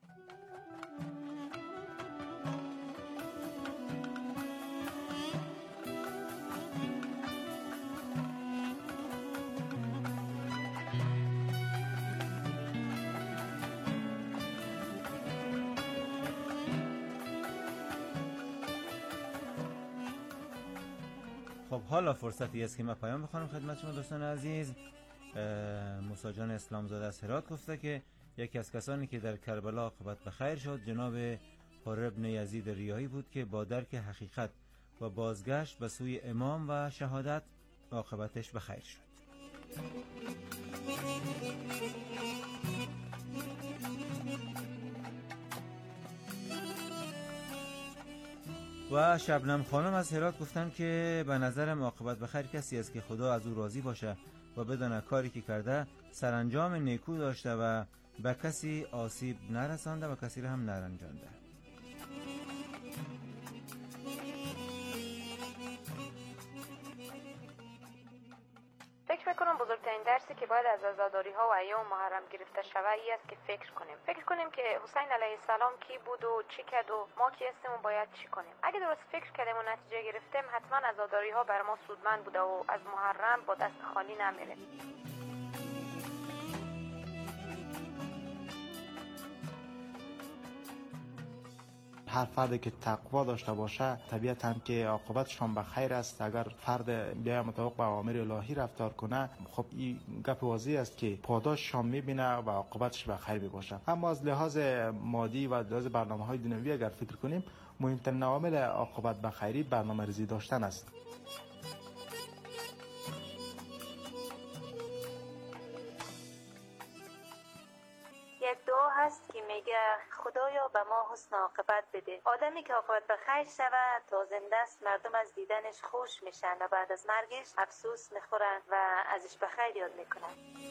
خب حالا فرصتی است که ما پیام بخونم خدمت شما دوستان عزیز. موسی جان اسلام زاده از هرات گفته که یکی از کسانی که در کربلا عاقبت به خیر شد جناب حر ابن یزید ریاحی بود که با درک حقیقت و بازگشت به سوی امام و شهادت عاقبتش به خیر شد. و شبنم خانم از هرات گفتن که به نظرم عاقبت به خیر کسی است که خدا از او راضی باشه و بداند کاری که کرده سرانجام نیکو داشته و به کسی آسیب نرسانده و کسی را هم نرنجانده. فکر میکنم بزرگترین درسی که باید از عزاداری ها و ایام محرم گرفته شود این است که فکر کنیم که حسین علیه السلام کی بود و چی کرد و ما کی هستیم و باید چی کنیم. اگه درست فکر کردیم و نتیجه گرفتیم حتما عزاداری ها بر ما سودمند بوده و از محرم با دست خالی نمیریم. هر فردی که تقوا داشته باشه طبیعتاً که عاقبتشان به خیر است. اگر فرد بیا مطابق به اوامر الهی رفتار کنه، خب این گپ واضح است که پاداششان میبینه و عاقبتش به خیر باشه. اما از لحاظ مادی و لحاظ برنامه‌های دنیوی اگر فکر کنیم، مهمترین عامل عاقبت به خیری برنامه‌ریزی داشتن است. یک دعا هست که میگه خدایا به ما حسن عاقبت بده. آدمی که عاقبت به خیر شود تا زنده است مردم از دیدنش خوش میشن و بعد از مرگش افسوس میخورن و ازش به خیر یاد میکنن.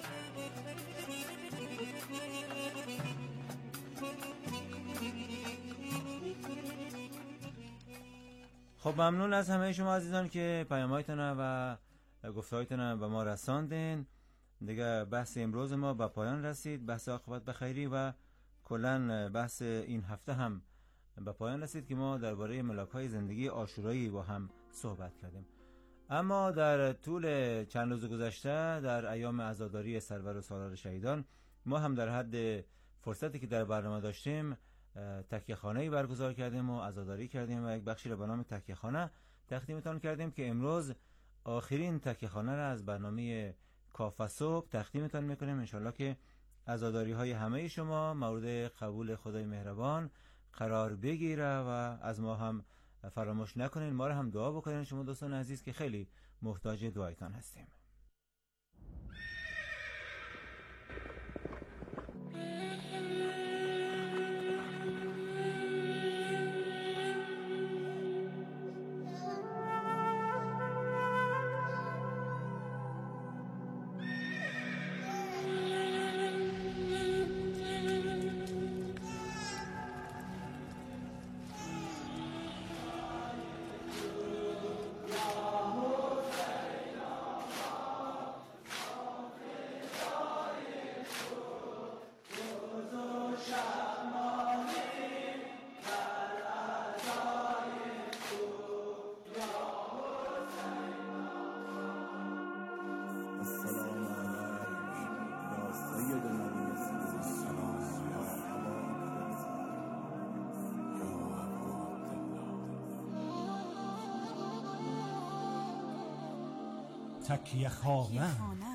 خب ممنون از همه شما عزیزان که پیام‌هایتون و گفته‌هایتون به ما رساندین. دیگه بحث امروز ما به پایان رسید، بحث عاقبت به خیری و کلاً بحث این هفته هم به پایان رسید که ما درباره ملاک‌های زندگی عاشورایی با هم صحبت کردیم. اما در طول چند روز گذشته در ایام عزاداری سرور و سالار شهیدان ما هم در حد فرصتی که در برنامه داشتیم تکیه خانه‌ای برگزار کردیم و عزاداری کردیم و یک بخشی را به نام تکیه خانه تقدیمتان کردیم که امروز آخرین تکیه خانه را از برنامه کافه صبح تقدیمتان میکنیم. انشالله که عزاداری های همه شما مورد قبول خدای مهربان قرار بگیره و از ما هم فراموش نکنین، ما را هم دعا بکنین شما دوستان عزیز که خیلی محتاج دعایتان هستیم. تکیه خانه.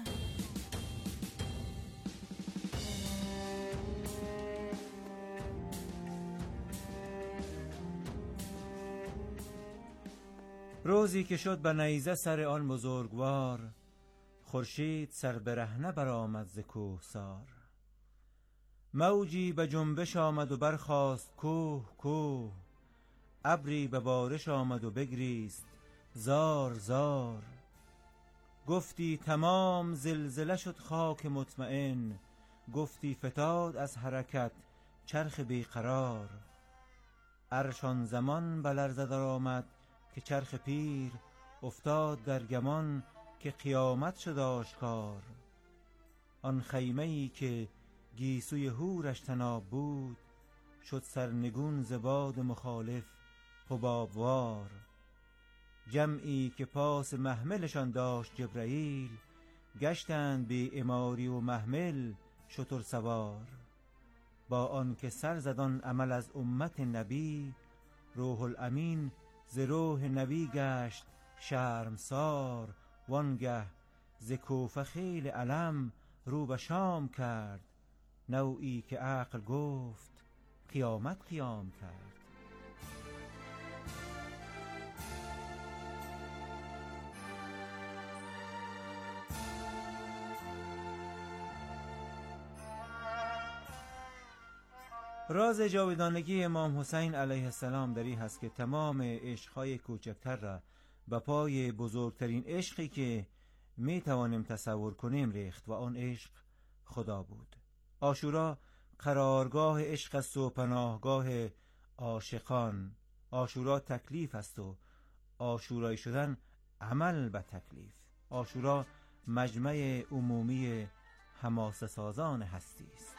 روزی که شد به نیزه سر آن بزرگوار، خورشید سر برهنه برآمد ز کوهسار. موجی به جنبش آمد و برخاست کوه کوه، ابری به بارش آمد و بگریست زار زار. گفتی تمام زلزله شد خاک مطمئن، گفتی فتاد از حرکت چرخ بیقرار. عرش آن زمان به لرزه در آمد که چرخ پیر، افتاد در گمان که قیامت شد آشکار. آن خیمه‌ای که گیسوی هورش طناب بود، شد سرنگون ز باد مخالف حبابوار. جمعی که پاس محملشان داشت جبرئیل، گشتند بی عماری و محمل شتر سوار. با آن که سر زد آن عمل از امت نبی، روح الامین ز روح نبی گشت شرمسار. وانگه ز کوفه خیل علم رو به شام کرد، نوعی که عقل گفت قیامت قیام کرد. راز جاودانگی امام حسین علیه السلام در این هست که تمام عشقهای کوچکتر را به پای بزرگترین عشقی که می توانیم تصور کنیم ریخت و آن عشق خدا بود. عاشورا قرارگاه عشق است و پناهگاه عاشقان. عاشورا تکلیف است و عاشورایی شدن عمل به تکلیف. عاشورا مجمع عمومی حماسه سازان هستی است.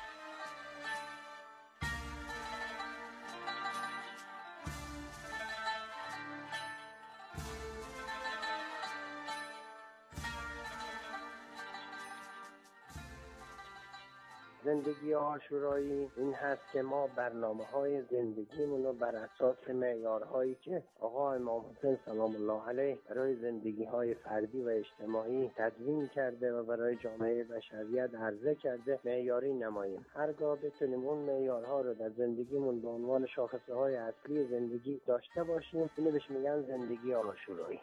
زندگی عاشورایی این هست که ما برنامه‌های زندگیمون رو بر اساس معیارهایی که آقا امام حسین سلام الله علیه برای زندگی‌های فردی و اجتماعی تدوین کرده و برای جامعه بشریت عرضه کرده معیاری نماییم. هرگاه بتونیم اون معیارها رو در زندگیمون به عنوان شاخصه‌های اصلی زندگی داشته باشیم، اینو بهش میگن زندگی عاشورایی.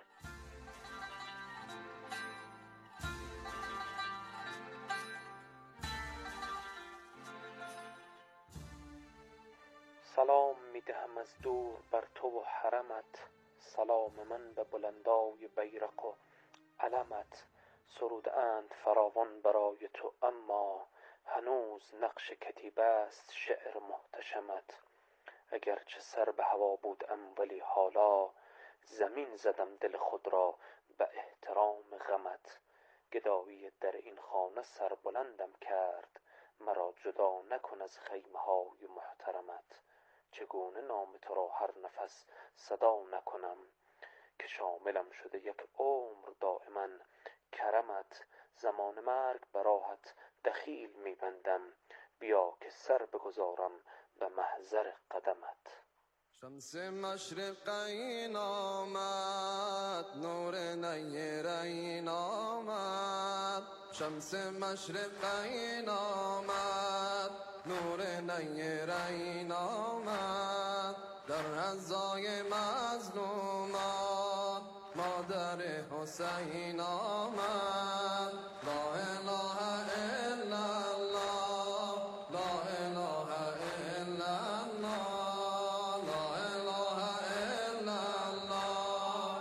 سلام میدهم از دور بر تو و حرمت، سلام من به بلندای بیرق و علمت. سرودند فراوان برای تو اما هنوز نقش کتیبه است شعر محتشمت. اگرچه سر به هوا بودم ولی حالا، زمین زدم دل خود را به احترام غمت. گدایی در این خانه سر بلندم کرد، مرا جدا نکن از خیمه های محترمت. چگونه نام تو را هر نفس صدا نکنم، که شاملم شده یک عمر دائما کرمت. زمان مرگ براحت دخیل میبندم، بیا که سر بگذارم به محضر قدمت. شمس مشرقین آمد، نور نیرین آمد. شمس مشرقین آمد، نور نیرین آمد. در عزای مظلومان مادر حسین آمد. لا اله الا الله، لا اله الا الله، لا اله الا الله.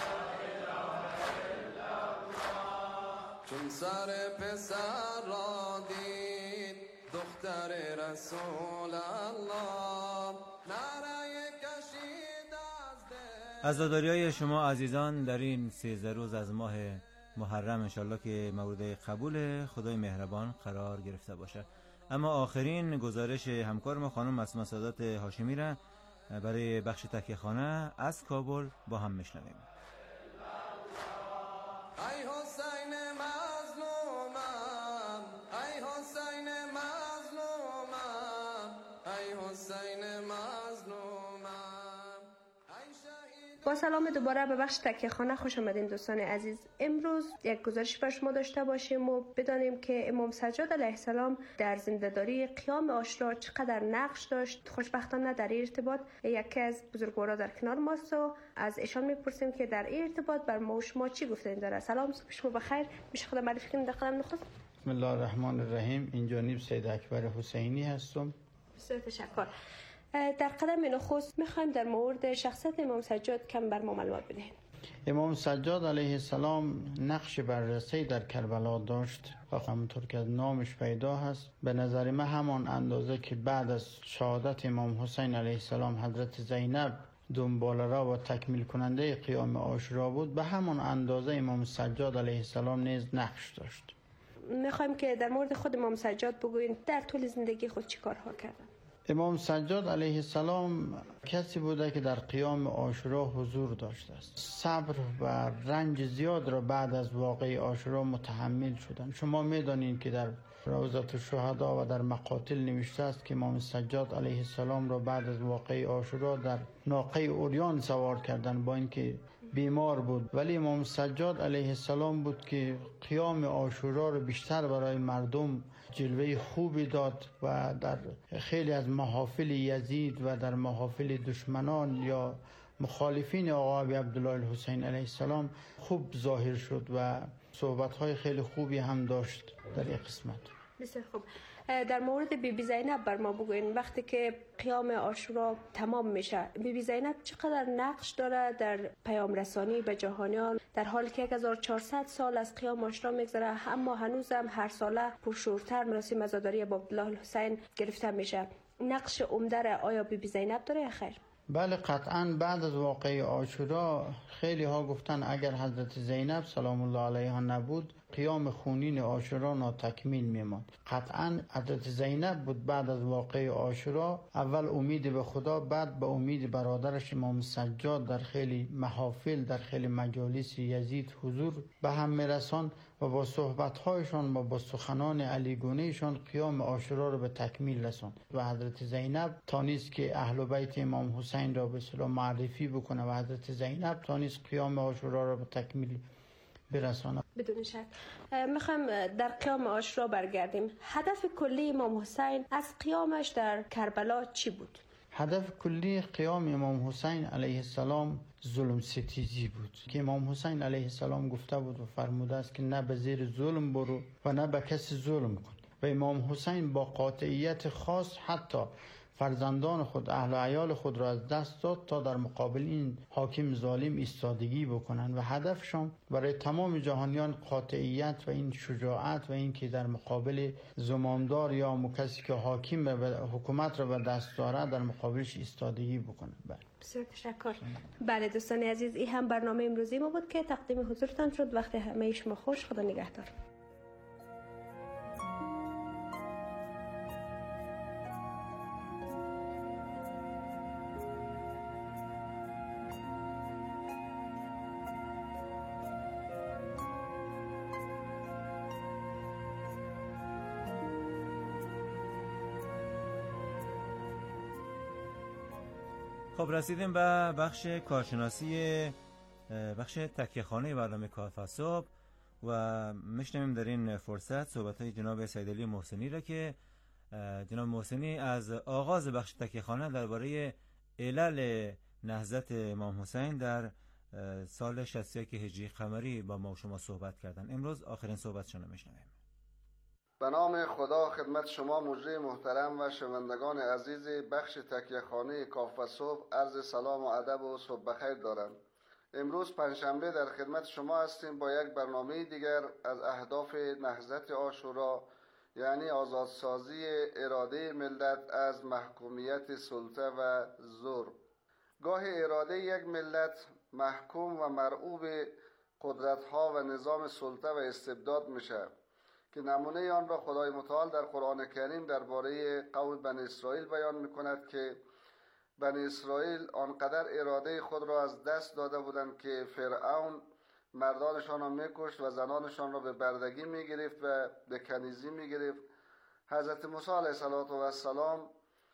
چون سر پسر را دید دختر رسول الله، نعره کشید از دل. عزاداری‌های شما عزیزان در این 13 روز از ماه محرم انشالله که مورد قبول خدای مهربان قرار گرفته باشه. اما آخرین گزارش همکار ما خانم اسماء سادات هاشمی را برای بخش تکیه خانه از کابل با هم میشنویم. ای حسین مظلومم، ای حسین مظلومم، ای حسین مظلومم. با با سلام دوباره به بخش تکیه خانه خوش آمدین دوستان عزیز. امروز یک گزارش بر شما داشته باشیم و بدانیم که امام سجاد علیه السلام در زنده‌داری قیام عاشورا چقدر نقش داشت. خوشبختانه در این ارتباط یکی از بزرگوارا در کنار ماست و از ایشان میپرسیم که در این ارتباط بر ما و شما چی گفتن داره. سلام، صبح شما بخیر. میشه خود معرفی کنید در قدم نخست؟ بسم الله الرحمن الرحیم. این جانب سید اکبر حسینی هستم. بسیار تشکر. در قدم نخست میخوایم در مورد شخصیت امام سجاد کم بر ما معلومات بدهید. امام سجاد علیه السلام نقش بررسی در کربلا داشت و همونطور که از نامش پیدا هست، به نظر من همان اندازه که بعد از شهادت امام حسین علیه السلام حضرت زینب دنباله‌رو و تکمیل کننده قیام عاشورا بود، به همان اندازه امام سجاد علیه السلام نیز نقش داشت. میخوایم که در مورد خود امام سجاد بگویید در طول زندگی خود چی کارها کردن. امام سجاد علیه السلام کسی بوده که در قیام عاشورا حضور داشته است. صبر و رنج زیاد را بعد از واقعه عاشورا متحمل شدند. شما میدانید که در روضات الشهدا و در مقاتل نوشته است که امام سجاد علیه السلام را بعد از واقعه عاشورا در ناقه اوریان سوار کردند، با اینکه بیمار بود، ولی امام سجاد علیه السلام بود که قیام عاشورا را بیشتر برای مردم جلوه خوبی داد و در خیلی از محافل یزید و در محافل دشمنان یا مخالفین آقا ابی عبدالله الحسین علیه السلام خوب ظاهر شد و صحبت‌های خیلی خوبی هم داشت در این قسمت. بسیار خوب. در مورد بیبی زینب بر ما بگوین، وقتی که قیام عاشورا تمام میشه بیبی زینب چقدر نقش داره در پیام رسانی به جهانیان، در حالی که 1400 سال از قیام عاشورا میگذره اما هنوزم هر ساله پرشورتر مراسم عزاداری با عبدالله الحسین گرفته میشه. نقش عمده آیا بیبی زینب داره یا خیر؟ بله، قطعا بعد از واقعه عاشورا خیلی ها گفتن اگر حضرت زینب سلام الله علیها نبود قیام خونین عاشورا ناتکمیل میماند. قطعا حضرت زینب بود بعد از واقعه عاشورا اول امید به خدا، بعد به امید برادرش امام سجاد در خیلی محافل، در خیلی مجالس یزید حضور به هم میرسان و با صحبت‌هایشان و با سخنان علیگونه‌شان قیام عاشورا را به تکمیل رساند و حضرت زینب تانست که اهل بیت امام حسین را به اصطلاح معرفی بکنه و حضرت زینب تانست قیام عاشورا را به تکمیل برسانه. بدون شک. میخوام در قیام عاشورا برگردیم. هدف کلی امام حسین از قیامش در کربلا چی بود؟ هدف کلی قیام امام حسین علیه السلام ظلم ستیزی بود که امام حسین علیه السلام گفته بود و فرموده است که نه به زیر ظلم برو و نه به کسی ظلم کن. و امام حسین با قاطعیت خاص حتی فرزندان خود، اهل و عیال خود را از دست داد تا در مقابل این حاکم ظالم ایستادگی بکنند و هدفشان برای تمام جهانیان قاطعیت و این شجاعت و این که در مقابل زمامدار یا کسی که حاکم حکومت را به دست داره در مقابلش ایستادگی بکنند. بله. بسیار تشکر. بله دوستان عزیز، این هم برنامه امروزی ما بود که تقدیم حضورتان شد. وقت همه شما خوش. خدا نگهدار. خب رسیدیم به بخش کارشناسی، بخش تکیه‌خانه برنامه کافه صبح و میشنویم در این فرصت صحبت‌های جناب سیدعلی محسنی را که جناب محسنی از آغاز بخش تکیه‌خانه درباره علل نهضت امام حسین در سال 61 هجری قمری با ما و شما صحبت کردن. امروز آخرین صحبتشون رو میشنویم. به نام خدا خدمت شما مجری محترم و شنوندگان عزیز بخش تکیه‌خانه کافه صبح عرض سلام و ادب و صبح بخیر دارم. امروز پنجشنبه در خدمت شما هستیم با یک برنامه دیگر از اهداف نهضت عاشورا، یعنی آزادسازی اراده ملت از محکومیت سلطه و ظلم. گاه اراده یک ملت محکوم و مرعوب قدرت‌ها و نظام سلطه و استبداد میشه که نمونه آن را خدای متعال در قرآن کریم درباره قوم بنی اسرائیل بیان میکند که بنی اسرائیل آنقدر اراده خود را از دست داده بودند که فرعون مردانشان را میکشت و زنانشان را به بردگی میگرفت و به کنیزی میگرفت. حضرت موسی علیه السلام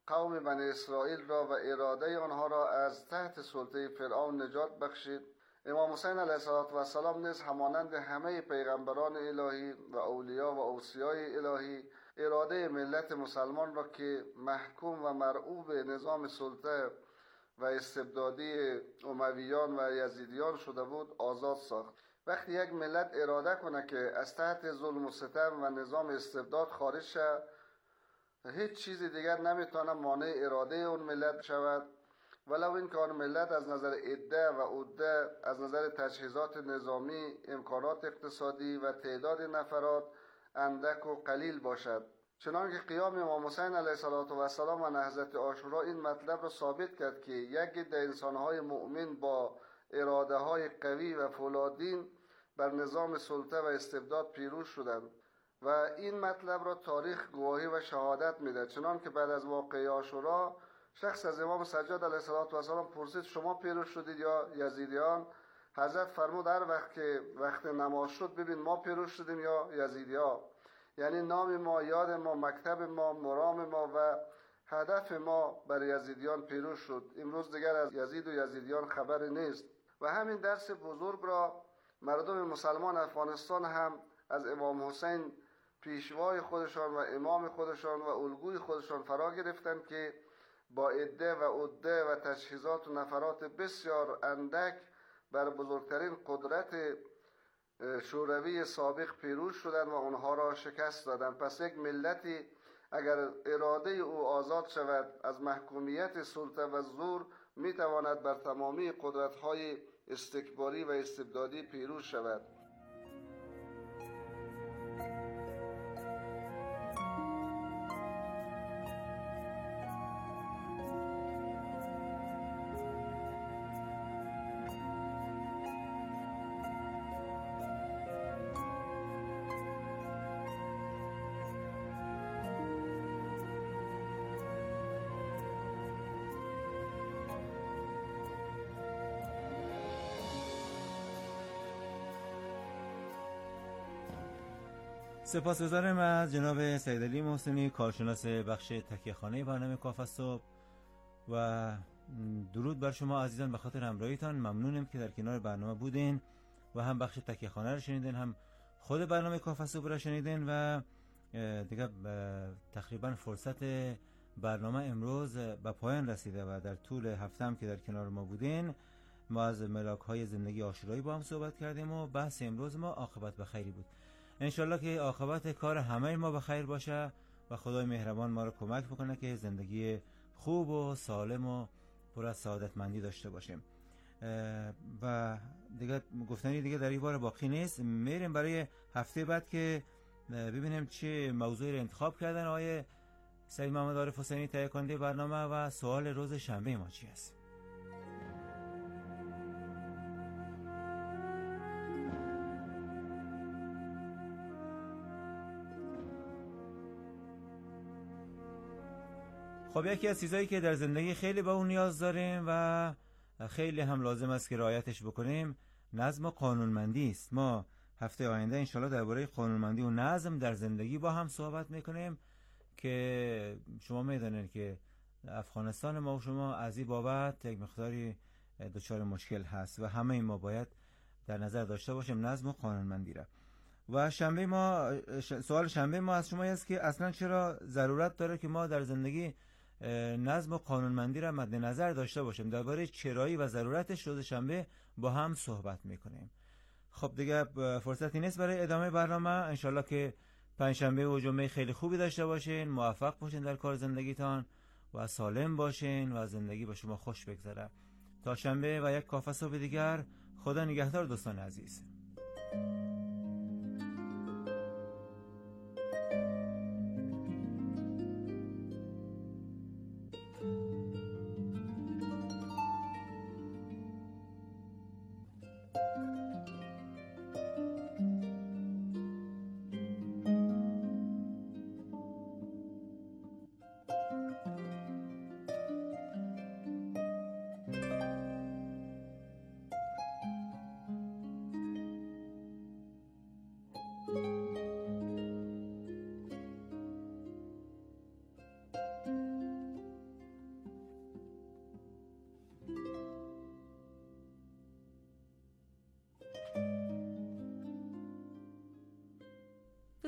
قوم بنی اسرائیل را و اراده آنها را از تحت سلطه فرعون نجات بخشید. امام حسین علیه السلام نیز همانند همه پیغمبران الهی و اولیاء و اوصیای الهی اراده ملت مسلمان را که محکوم و مرعوب نظام سلطه و استبدادی امویان و یزیدیان شده بود آزاد ساخت. وقتی یک ملت اراده کنه که از تحت ظلم و ستم و نظام استبداد خارج شد، هیچ چیزی دیگر نمیتونه مانع اراده اون ملت شود، ولو این که آن ملت از نظر عده و عده، از نظر تجهیزات نظامی، امکانات اقتصادی و تعداد نفرات اندک و قلیل باشد. چنانکه قیام امام حسین علیه السلام و نهضت عاشورا این مطلب را ثابت کرد که یک عده انسانهای مؤمن با اراده های قوی و فولادین بر نظام سلطه و استبداد پیروز شدند و این مطلب را تاریخ گواهی و شهادت میده. چنانکه بعد از واقعه عاشورا شخص از امام سجاد علیه السلام پرسید شما پیروز شدید یا یزیدیان؟ حضرت فرمود هر وقت که وقت نماز شد ببین ما پیروز شدیم یا یزیدی‌ها. یعنی نام ما، یاد ما، مکتب ما، مرام ما و هدف ما بر یزیدیان پیروز شد. امروز دیگر از یزید و یزیدیان خبری نیست و همین درس بزرگ را مردم مسلمان افغانستان هم از امام حسین پیشوای خودشان و امام خودشان و الگوی خودشان فرا گرفتند که با عده و عده و تجهیزات و نفرات بسیار اندک بر بزرگترین قدرت شوروی سابق پیروز شدند و آنها را شکست دادند. پس یک ملتی اگر اراده او آزاد شود از محکومیت سلطه و زور میتواند بر تمامی قدرت‌های استکباری و استبدادی پیروز شود. سپاسگزارم از جناب سید علی محسنی، کارشناس بخش تکیه‌خانه برنامه کاف صبح و درود بر شما عزیزان به خاطر همراهیتان. ممنونم که در کنار برنامه بودین و هم بخش تکیه‌خانه رو شنیدین هم خود برنامه کاف صبح رو شنیدین و دیگه تقریبا فرصت برنامه امروز به پایان رسیده و در طول هفته هم که در کنار ما بودین ما از ملاک‌های زندگی عاشورایی با هم صحبت کردیم و بحث امروز ما عاقبت به خیری بود. انشالله که عاقبت کار همه ما به خیر باشه و خدای مهربان ما رو کمک بکنه که زندگی خوب و سالم و پر از سعادتمندی داشته باشیم. و دیگه گفتنی دیگه در این بار باقی نیست. میریم برای هفته بعد که ببینیم چه موضوعی رو انتخاب کردن آقای سید محمد عارف حسینی تهیه کننده برنامه و سوال روز شنبه ما چی است. خب یکی از چیزایی که در زندگی خیلی به اون نیاز داریم و خیلی هم لازم است که رعایتش بکنیم نظم و قانونمندی است. ما هفته آینده انشالله درباره قانونمندی و نظم در زندگی با هم صحبت میکنیم که شما میدونید که افغانستان ما و شما از این بابت یک مقداری دچار مشکل هست و همه ما باید در نظر داشته باشیم نظم و قانونمندی را. و شنبه ما سوال شنبه ما از شما است که اصلا چرا ضرورت داره که ما در زندگی نظم و قانونمندی را مد نظر داشته باشیم. درباره چرایی و ضرورتش روز شنبه با هم صحبت میکنیم. خب دیگه فرصتی نیست برای ادامه برنامه. انشالله که پنجشنبه و جمعه خیلی خوبی داشته باشین، موفق باشین در کار زندگیتان و سالم باشین و زندگی به شما خوش بگذره. تا شنبه و یک کافه صبح دیگر، خدا نگهدار دوستان عزیز.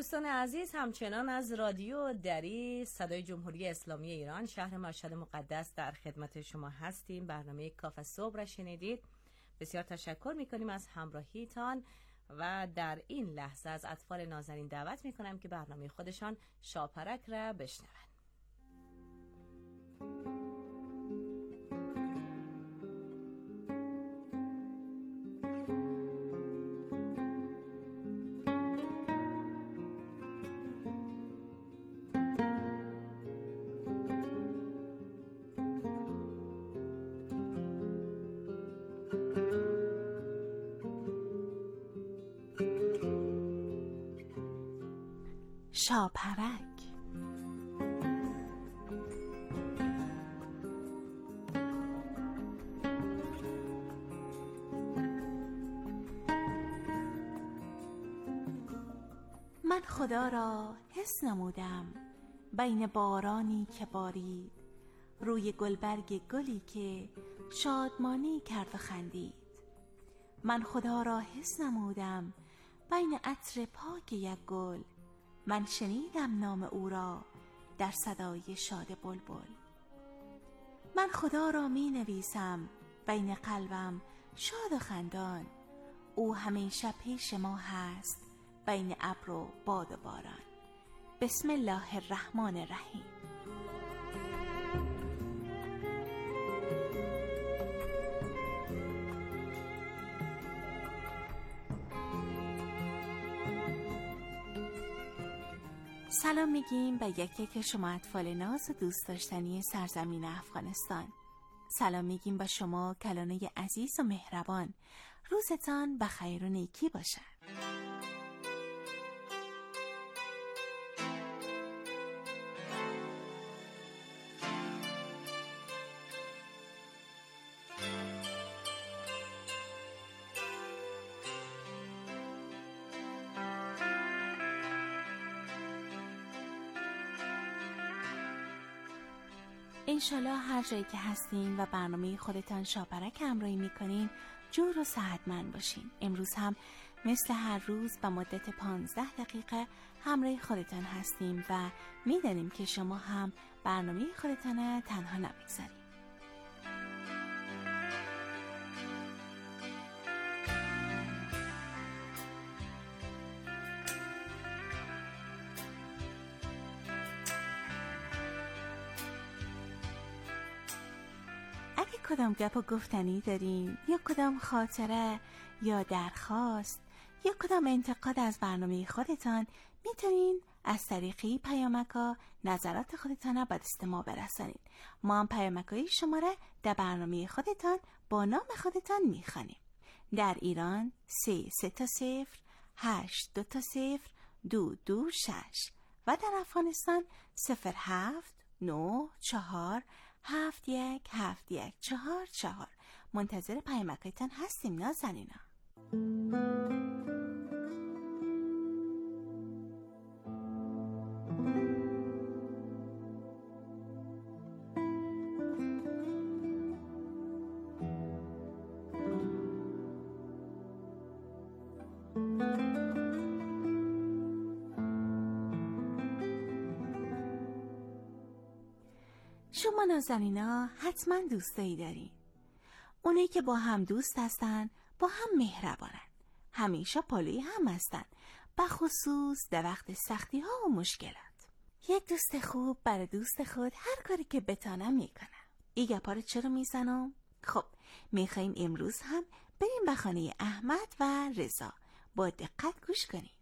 دوستان عزیز، همچنان از رادیو دری صدای جمهوری اسلامی ایران شهر مشهد مقدس در خدمت شما هستیم. برنامه کافه صبح را شنیدید. بسیار تشکر میکنیم از همراهیتان و در این لحظه از اطفال نازنین دعوت میکنم که برنامه خودشان شاپرک را بشنوند. شاپرک. من خدا را حس نمودم بین بارانی که بارید، روی گلبرگ گلی که شادمانی کرد و خندید. من خدا را حس نمودم بین عطر پاک یک گل، من شنیدم نام او را در صدای شاد بلبل. من خدا را می نویسم بین قلبم شاد و خندان، او همیشه پیش ما هست بین ابر و باد و باران. بسم الله الرحمن الرحیم. سلام میگیم به یک یک شما اطفال ناز و دوست داشتنی سرزمین افغانستان. سلام میگیم به شما کلانه عزیز و مهربان. روزتان بخیر و نیکی باشد. انشالله هر جایی که هستین و برنامه خودتان شاپرک همراهی میکنین جور و صحتمند باشین. امروز هم مثل هر روز به مدت 15 دقیقه همراه خودتان هستیم و میدانیم که شما هم برنامه خودتان تنها نمیگذارید. کدام گپ و گفتنی دارین یا کدام خاطره یا درخواست یا کدام انتقاد از برنامه خودتان، میتونین از طریقی پیامک‌ها نظرات خودتان را به دست ما برسانید. ما هم پیامک‌های شما را در برنامه خودتان با نام خودتان میخوانیم. در ایران 33 8 2 0 2 2 6 و در افغانستان 07 9 4 717144. منتظر پیامکتان هستیم نازنینا. شما نازنینا حتما دوستایی دارین. اونایی که با هم دوست هستن با هم مهربانن، همیشه پالوی هم هستن، بخصوص در وقت سختی ها و مشکلات. یک دوست خوب برای دوست خود هر کاری که بتانم میکنم. این گپا رو چرا میزنم؟ خب میخواییم امروز هم بریم به خانه احمد و رضا. با دقت گوش کنیم.